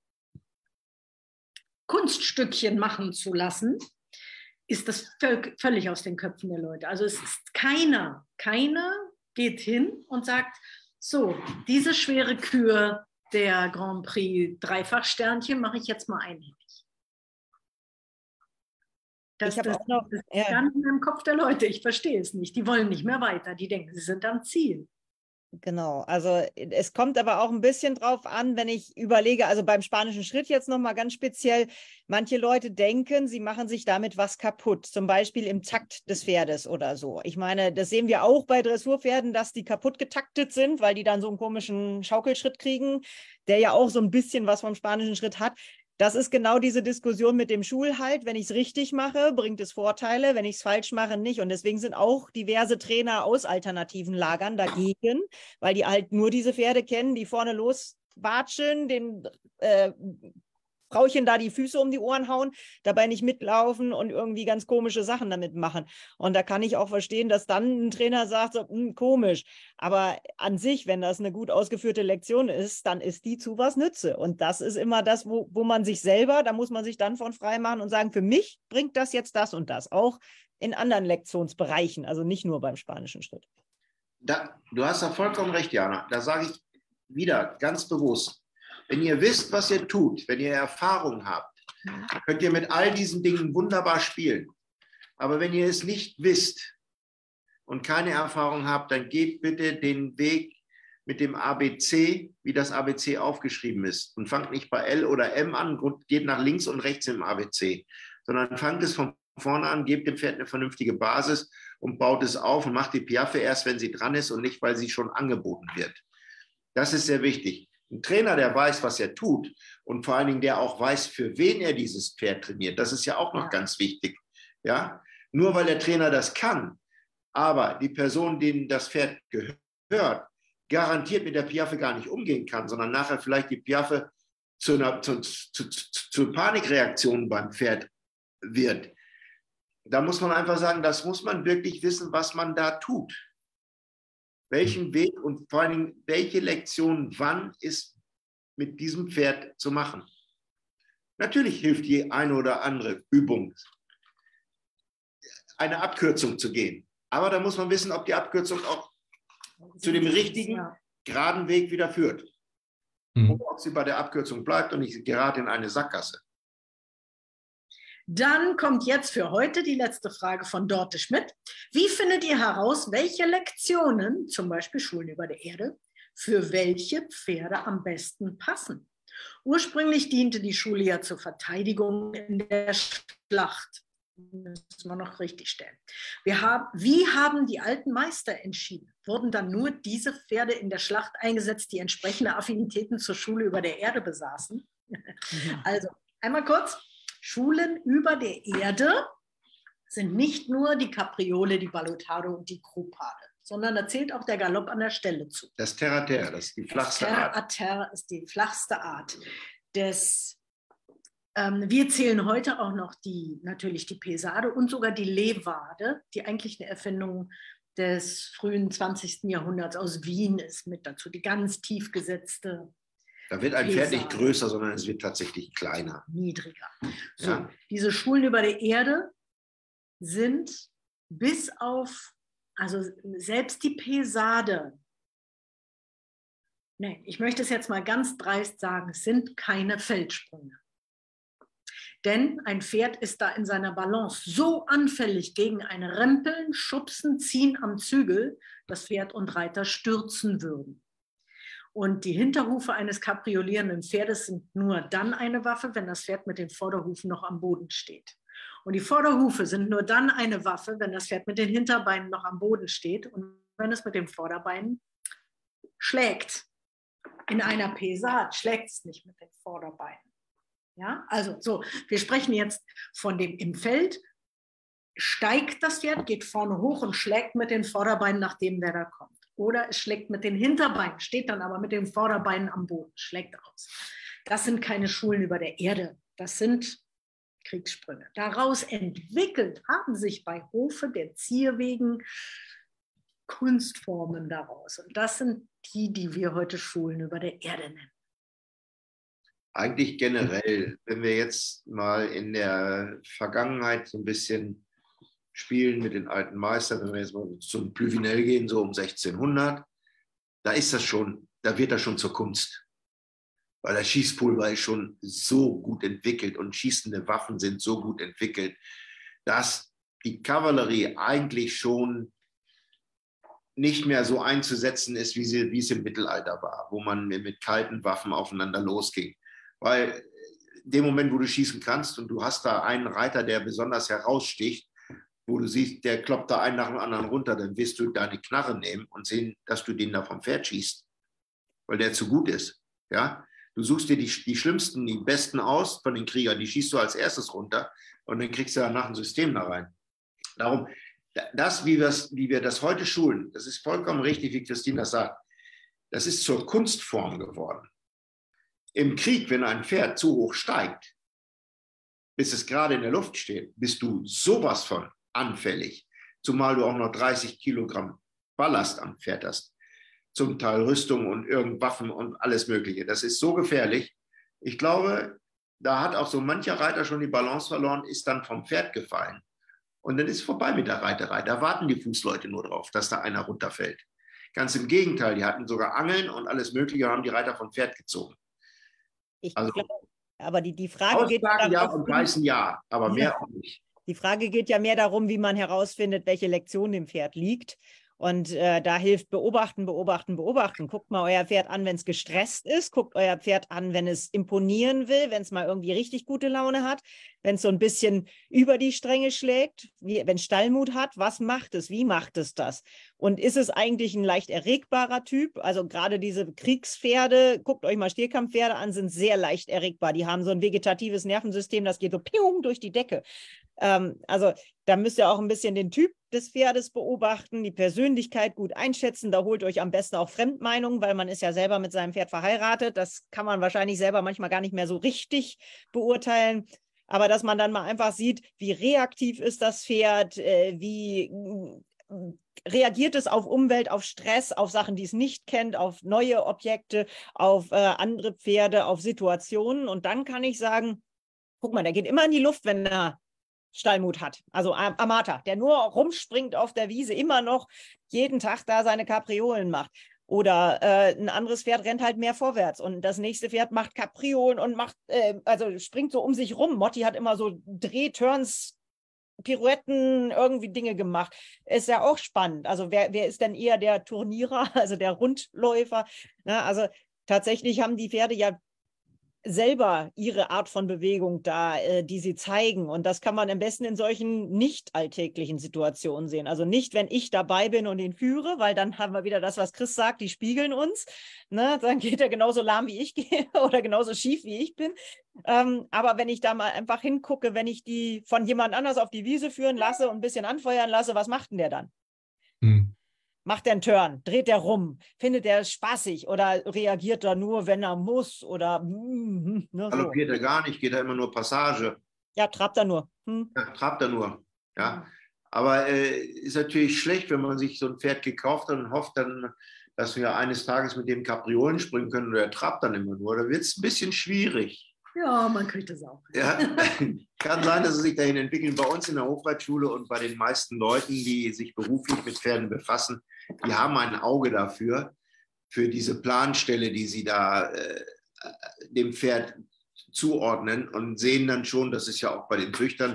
Kunststückchen machen zu lassen, ist das völlig aus den Köpfen der Leute. Also es ist keiner geht hin und sagt, so, diese schwere Kür der Grand Prix Dreifachsternchen mache ich jetzt mal einhändig. Das ist ganz im Kopf der Leute. Ich verstehe es nicht. Die wollen nicht mehr weiter. Die denken, sie sind am Ziel. Genau, also es kommt aber auch ein bisschen drauf an, wenn ich überlege, also beim spanischen Schritt jetzt nochmal ganz speziell, manche Leute denken, sie machen sich damit was kaputt, zum Beispiel im Takt des Pferdes oder so. Ich meine, das sehen wir auch bei Dressurpferden, dass die kaputt getaktet sind, weil die dann so einen komischen Schaukelschritt kriegen, der ja auch so ein bisschen was vom spanischen Schritt hat. Das ist genau diese Diskussion mit dem Schulhalt. Wenn ich es richtig mache, bringt es Vorteile. Wenn ich es falsch mache, nicht. Und deswegen sind auch diverse Trainer aus alternativen Lagern dagegen, weil die halt nur diese Pferde kennen, die vorne loswatscheln, den Frauchen da die Füße um die Ohren hauen, dabei nicht mitlaufen und irgendwie ganz komische Sachen damit machen. Und da kann ich auch verstehen, dass dann ein Trainer sagt, so, komisch. Aber an sich, wenn das eine gut ausgeführte Lektion ist, dann ist die zu was Nütze. Und das ist immer das, wo man sich selber, da muss man sich dann von frei machen und sagen, für mich bringt das jetzt das und das. Auch in anderen Lektionsbereichen, also nicht nur beim spanischen Schritt. Du hast da vollkommen recht, Jana. Da sage ich wieder ganz bewusst, wenn ihr wisst, was ihr tut, wenn ihr Erfahrung habt, könnt ihr mit all diesen Dingen wunderbar spielen. Aber wenn ihr es nicht wisst und keine Erfahrung habt, dann geht bitte den Weg mit dem ABC, wie das ABC aufgeschrieben ist. Und fangt nicht bei L oder M an, geht nach links und rechts im ABC, sondern fangt es von vorne an, gebt dem Pferd eine vernünftige Basis und baut es auf und macht die Piaffe erst, wenn sie dran ist und nicht, weil sie schon angeboten wird. Das ist sehr wichtig. Ein Trainer, der weiß, was er tut und vor allen Dingen, der auch weiß, für wen er dieses Pferd trainiert, das ist ja auch noch ganz wichtig. Ja? Nur weil der Trainer das kann, aber die Person, denen das Pferd gehört, garantiert mit der Piaffe gar nicht umgehen kann, sondern nachher vielleicht die Piaffe zu Panikreaktionen beim Pferd wird. Da muss man einfach sagen, das muss man wirklich wissen, was man da tut. Welchen Weg und vor allen Dingen, welche Lektion wann ist mit diesem Pferd zu machen. Natürlich hilft die eine oder andere Übung. eine Abkürzung zu gehen. Aber da muss man wissen, ob die Abkürzung auch zu dem richtigen, geraden Weg wieder führt. Oder ob sie bei der Abkürzung bleibt und ich gerate in eine Sackgasse. Dann kommt jetzt für heute die letzte Frage von Dorte Schmidt. Wie findet ihr heraus, welche Lektionen, zum Beispiel Schulen über der Erde, für welche Pferde am besten passen? Ursprünglich diente die Schule ja zur Verteidigung in der Schlacht. Das müssen wir noch richtig stellen. Wie haben die alten Meister entschieden? Wurden dann nur diese Pferde in der Schlacht eingesetzt, die entsprechende Affinitäten zur Schule über der Erde besaßen? Also, einmal kurz. Schulen über der Erde sind nicht nur die Capriole, die Balotado und die Crupade, sondern da zählt auch der Galopp an der Stelle zu. Das Terre-à-Terre, das ist die flachste Art. Terre-à-Terre ist die flachste Art. Wir zählen heute auch noch natürlich die Pesade und sogar die Levade, die eigentlich eine Erfindung des frühen 20. Jahrhunderts aus Wien ist, mit dazu. Die ganz tief gesetzte Da wird ein Pferd nicht größer, sondern es wird tatsächlich kleiner. Niedriger. So, Ja. Diese Schulen über der Erde sind bis auf, also selbst die Pesade, nein, ich möchte es jetzt mal ganz dreist sagen, es sind keine Feldsprünge. Denn ein Pferd ist da in seiner Balance so anfällig gegen ein Rempeln, Schubsen, Ziehen am Zügel, dass Pferd und Reiter stürzen würden. Und die Hinterhufe eines kapriolierenden Pferdes sind nur dann eine Waffe, wenn das Pferd mit den Vorderhufen noch am Boden steht. Und die Vorderhufe sind nur dann eine Waffe, wenn das Pferd mit den Hinterbeinen noch am Boden steht und wenn es mit den Vorderbeinen schlägt. In einer Pesade schlägt es nicht mit den Vorderbeinen. Ja, also so, wir sprechen jetzt von dem im Feld, steigt das Pferd, geht vorne hoch und schlägt mit den Vorderbeinen, nachdem der da kommt. Oder es schlägt mit den Hinterbeinen, steht dann aber mit den Vorderbeinen am Boden, schlägt aus. Das sind keine Schulen über der Erde, das sind Kriegssprünge. Daraus entwickelt haben sich bei Hofe der Zierwegen Kunstformen daraus. Und das sind die wir heute Schulen über der Erde nennen. Eigentlich generell, wenn wir jetzt mal in der Vergangenheit so ein bisschen spielen mit den alten Meistern, wenn wir jetzt mal zum Pluvinel gehen, so um 1600, da wird das schon zur Kunst. Weil das Schießpulver ist schon so gut entwickelt und schießende Waffen sind so gut entwickelt, dass die Kavallerie eigentlich schon nicht mehr so einzusetzen ist, wie es im Mittelalter war, wo man mit kalten Waffen aufeinander losging. Weil in dem Moment, wo du schießen kannst und du hast da einen Reiter, der besonders heraussticht, wo du siehst, der kloppt da einen nach dem anderen runter, dann wirst du deine Knarre nehmen und sehen, dass du den da vom Pferd schießt, weil der zu gut ist. Ja? Du suchst dir die schlimmsten, die besten aus von den Kriegern, die schießt du als erstes runter und dann kriegst du danach ein System da rein. Darum, wie wir das heute schulen, das ist vollkommen richtig, wie Christine das sagt, das ist zur Kunstform geworden. Im Krieg, wenn ein Pferd zu hoch steigt, bis es gerade in der Luft steht, bist du sowas von anfällig, zumal du auch noch 30 Kilogramm Ballast am Pferd hast, zum Teil Rüstung und Waffen und alles Mögliche. Das ist so gefährlich. Ich glaube, da hat auch so mancher Reiter schon die Balance verloren, ist dann vom Pferd gefallen. Und dann ist es vorbei mit der Reiterei. Da warten die Fußleute nur drauf, dass da einer runterfällt. Ganz im Gegenteil, die hatten sogar Angeln und alles Mögliche, haben die Reiter vom Pferd gezogen. Also, aber die Frage geht ja und beißen ja, aber mehr auch nicht. Die Frage geht ja mehr darum, wie man herausfindet, welche Lektion dem Pferd liegt. Und da hilft beobachten, beobachten, beobachten. Guckt mal euer Pferd an, wenn es gestresst ist. Guckt euer Pferd an, wenn es imponieren will, wenn es mal irgendwie richtig gute Laune hat. Wenn es so ein bisschen über die Stränge schlägt, wenn es Stallmut hat. Was macht es? Wie macht es das? Und ist es eigentlich ein leicht erregbarer Typ? Also gerade diese Kriegspferde, guckt euch mal Stierkampfpferde an, sind sehr leicht erregbar. Die haben so ein vegetatives Nervensystem, das geht so piung durch die Decke. Also da müsst ihr auch ein bisschen den Typ des Pferdes beobachten, die Persönlichkeit gut einschätzen. Da holt euch am besten auch Fremdmeinungen, weil man ist ja selber mit seinem Pferd verheiratet. Das kann man wahrscheinlich selber manchmal gar nicht mehr so richtig beurteilen. Aber dass man dann mal einfach sieht, wie reaktiv ist das Pferd, wie reagiert es auf Umwelt, auf Stress, auf Sachen, die es nicht kennt, auf neue Objekte, auf andere Pferde, auf Situationen. Und dann kann ich sagen, guck mal, der geht immer in die Luft, wenn er Stallmut hat. Also Amata, der nur rumspringt auf der Wiese, immer noch jeden Tag da seine Kapriolen macht. Oder ein anderes Pferd rennt halt mehr vorwärts und das nächste Pferd macht Kapriolen und macht, also springt so um sich rum. Motti hat immer so Drehturns, Pirouetten, irgendwie Dinge gemacht. Ist ja auch spannend. Also wer ist denn eher der Turnierer, also der Rundläufer? Na, also tatsächlich haben die Pferde ja selber ihre Art von Bewegung da, die sie zeigen. Und das kann man am besten in solchen nicht alltäglichen Situationen sehen. Also nicht, wenn ich dabei bin und ihn führe, weil dann haben wir wieder das, was Chris sagt, die spiegeln uns. Ne? Dann geht er genauso lahm, wie ich gehe oder genauso schief, wie ich bin. Aber wenn ich da mal einfach hingucke, wenn ich die von jemand anders auf die Wiese führen lasse und ein bisschen anfeuern lasse, was macht denn der dann? Macht er einen Turn? Dreht er rum? Findet er es spaßig oder reagiert er nur, wenn er muss? Oder ne, so. Galoppiert er gar nicht, geht er immer nur Passage. Ja, trabt er nur. Ja, trabt er nur. Ja. Aber ist natürlich schlecht, wenn man sich so ein Pferd gekauft hat und hofft dann, dass wir eines Tages mit dem Kapriolen springen können und er trabt dann immer nur. Da wird es ein bisschen schwierig. Ja, man kriegt das auch. Ja, kann sein, dass sie sich dahin entwickeln. Bei uns in der Hofreitschule und bei den meisten Leuten, die sich beruflich mit Pferden befassen, die haben ein Auge dafür, für diese Planstelle, die sie da dem Pferd zuordnen und sehen dann schon, das ist ja auch bei den Züchtern,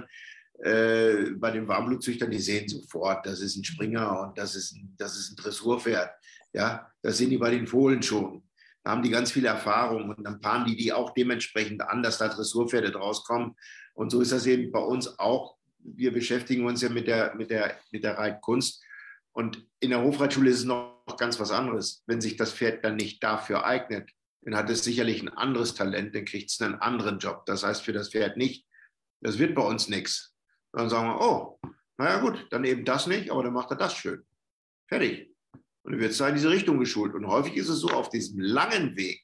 bei den Warmblutzüchtern, die sehen sofort, das ist ein Springer und das ist ein Dressurpferd. Ja, das sehen die bei den Fohlen schon. Da haben die ganz viel Erfahrung und dann paaren die auch dementsprechend an, dass da Dressurpferde draus kommen. Und so ist das eben bei uns auch. Wir beschäftigen uns ja mit der Reitkunst. Und in der Hofreitschule ist es noch ganz was anderes. Wenn sich das Pferd dann nicht dafür eignet, dann hat es sicherlich ein anderes Talent, dann kriegt es einen anderen Job. Das heißt für das Pferd nicht, das wird bei uns nichts. Dann sagen wir, oh, naja gut, dann eben das nicht, aber dann macht er das schön. Fertig. Und dann wird es da in diese Richtung geschult. Und häufig ist es so, auf diesem langen Weg,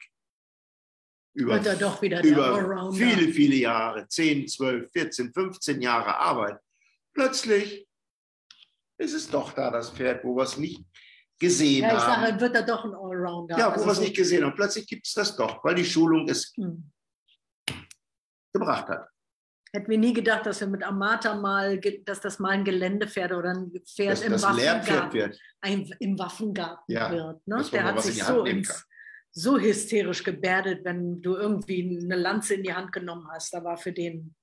über viele, viele Jahre, 10, 12, 14, 15 Jahre Arbeit, plötzlich ist es doch da das Pferd, wo wir es nicht gesehen haben. Ja, ich sage, wird er doch ein Allrounder. Ja, wo wir es nicht gesehen haben. Plötzlich gibt es das doch, weil die Schulung es gebracht hat. Hätten wir nie gedacht, dass wir mit Amata dass das mal ein Geländepferd oder ein Pferd im Waffengarten wird. Im Waffengarten wird. Ne? Der hat sich so hysterisch gebärdet, wenn du irgendwie eine Lanze in die Hand genommen hast. Da war für den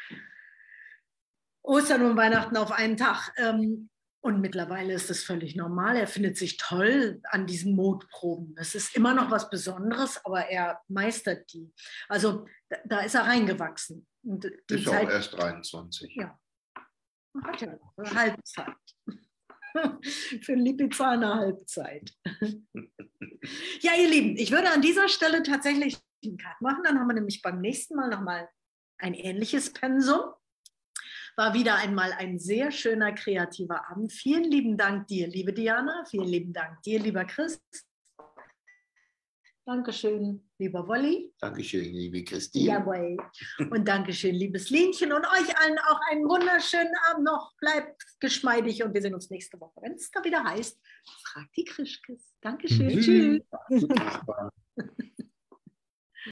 Ostern und Weihnachten auf einen Tag. Und mittlerweile ist das völlig normal. Er findet sich toll an diesen Mutproben. Es ist immer noch was Besonderes, aber er meistert die. Also da ist er reingewachsen. Und die ist Zeit, auch erst 23. Ja. Hat ja eine Halbzeit. Für einen Lipizzaner eine Halbzeit. Ja, ihr Lieben, ich würde an dieser Stelle tatsächlich einen Cut machen. Dann haben wir nämlich beim nächsten Mal nochmal ein ähnliches Pensum. War wieder einmal ein sehr schöner, kreativer Abend. Vielen lieben Dank dir, liebe Diana. Vielen lieben Dank dir, lieber Chris. Dankeschön, lieber Wolli. Dankeschön, liebe Christine. Jawohl. Und Dankeschön, liebes Linchen. Und euch allen auch einen wunderschönen Abend noch. Bleibt geschmeidig und wir sehen uns nächste Woche, wenn es da wieder heißt, fragt die Krischkes. Dankeschön. Tschüss.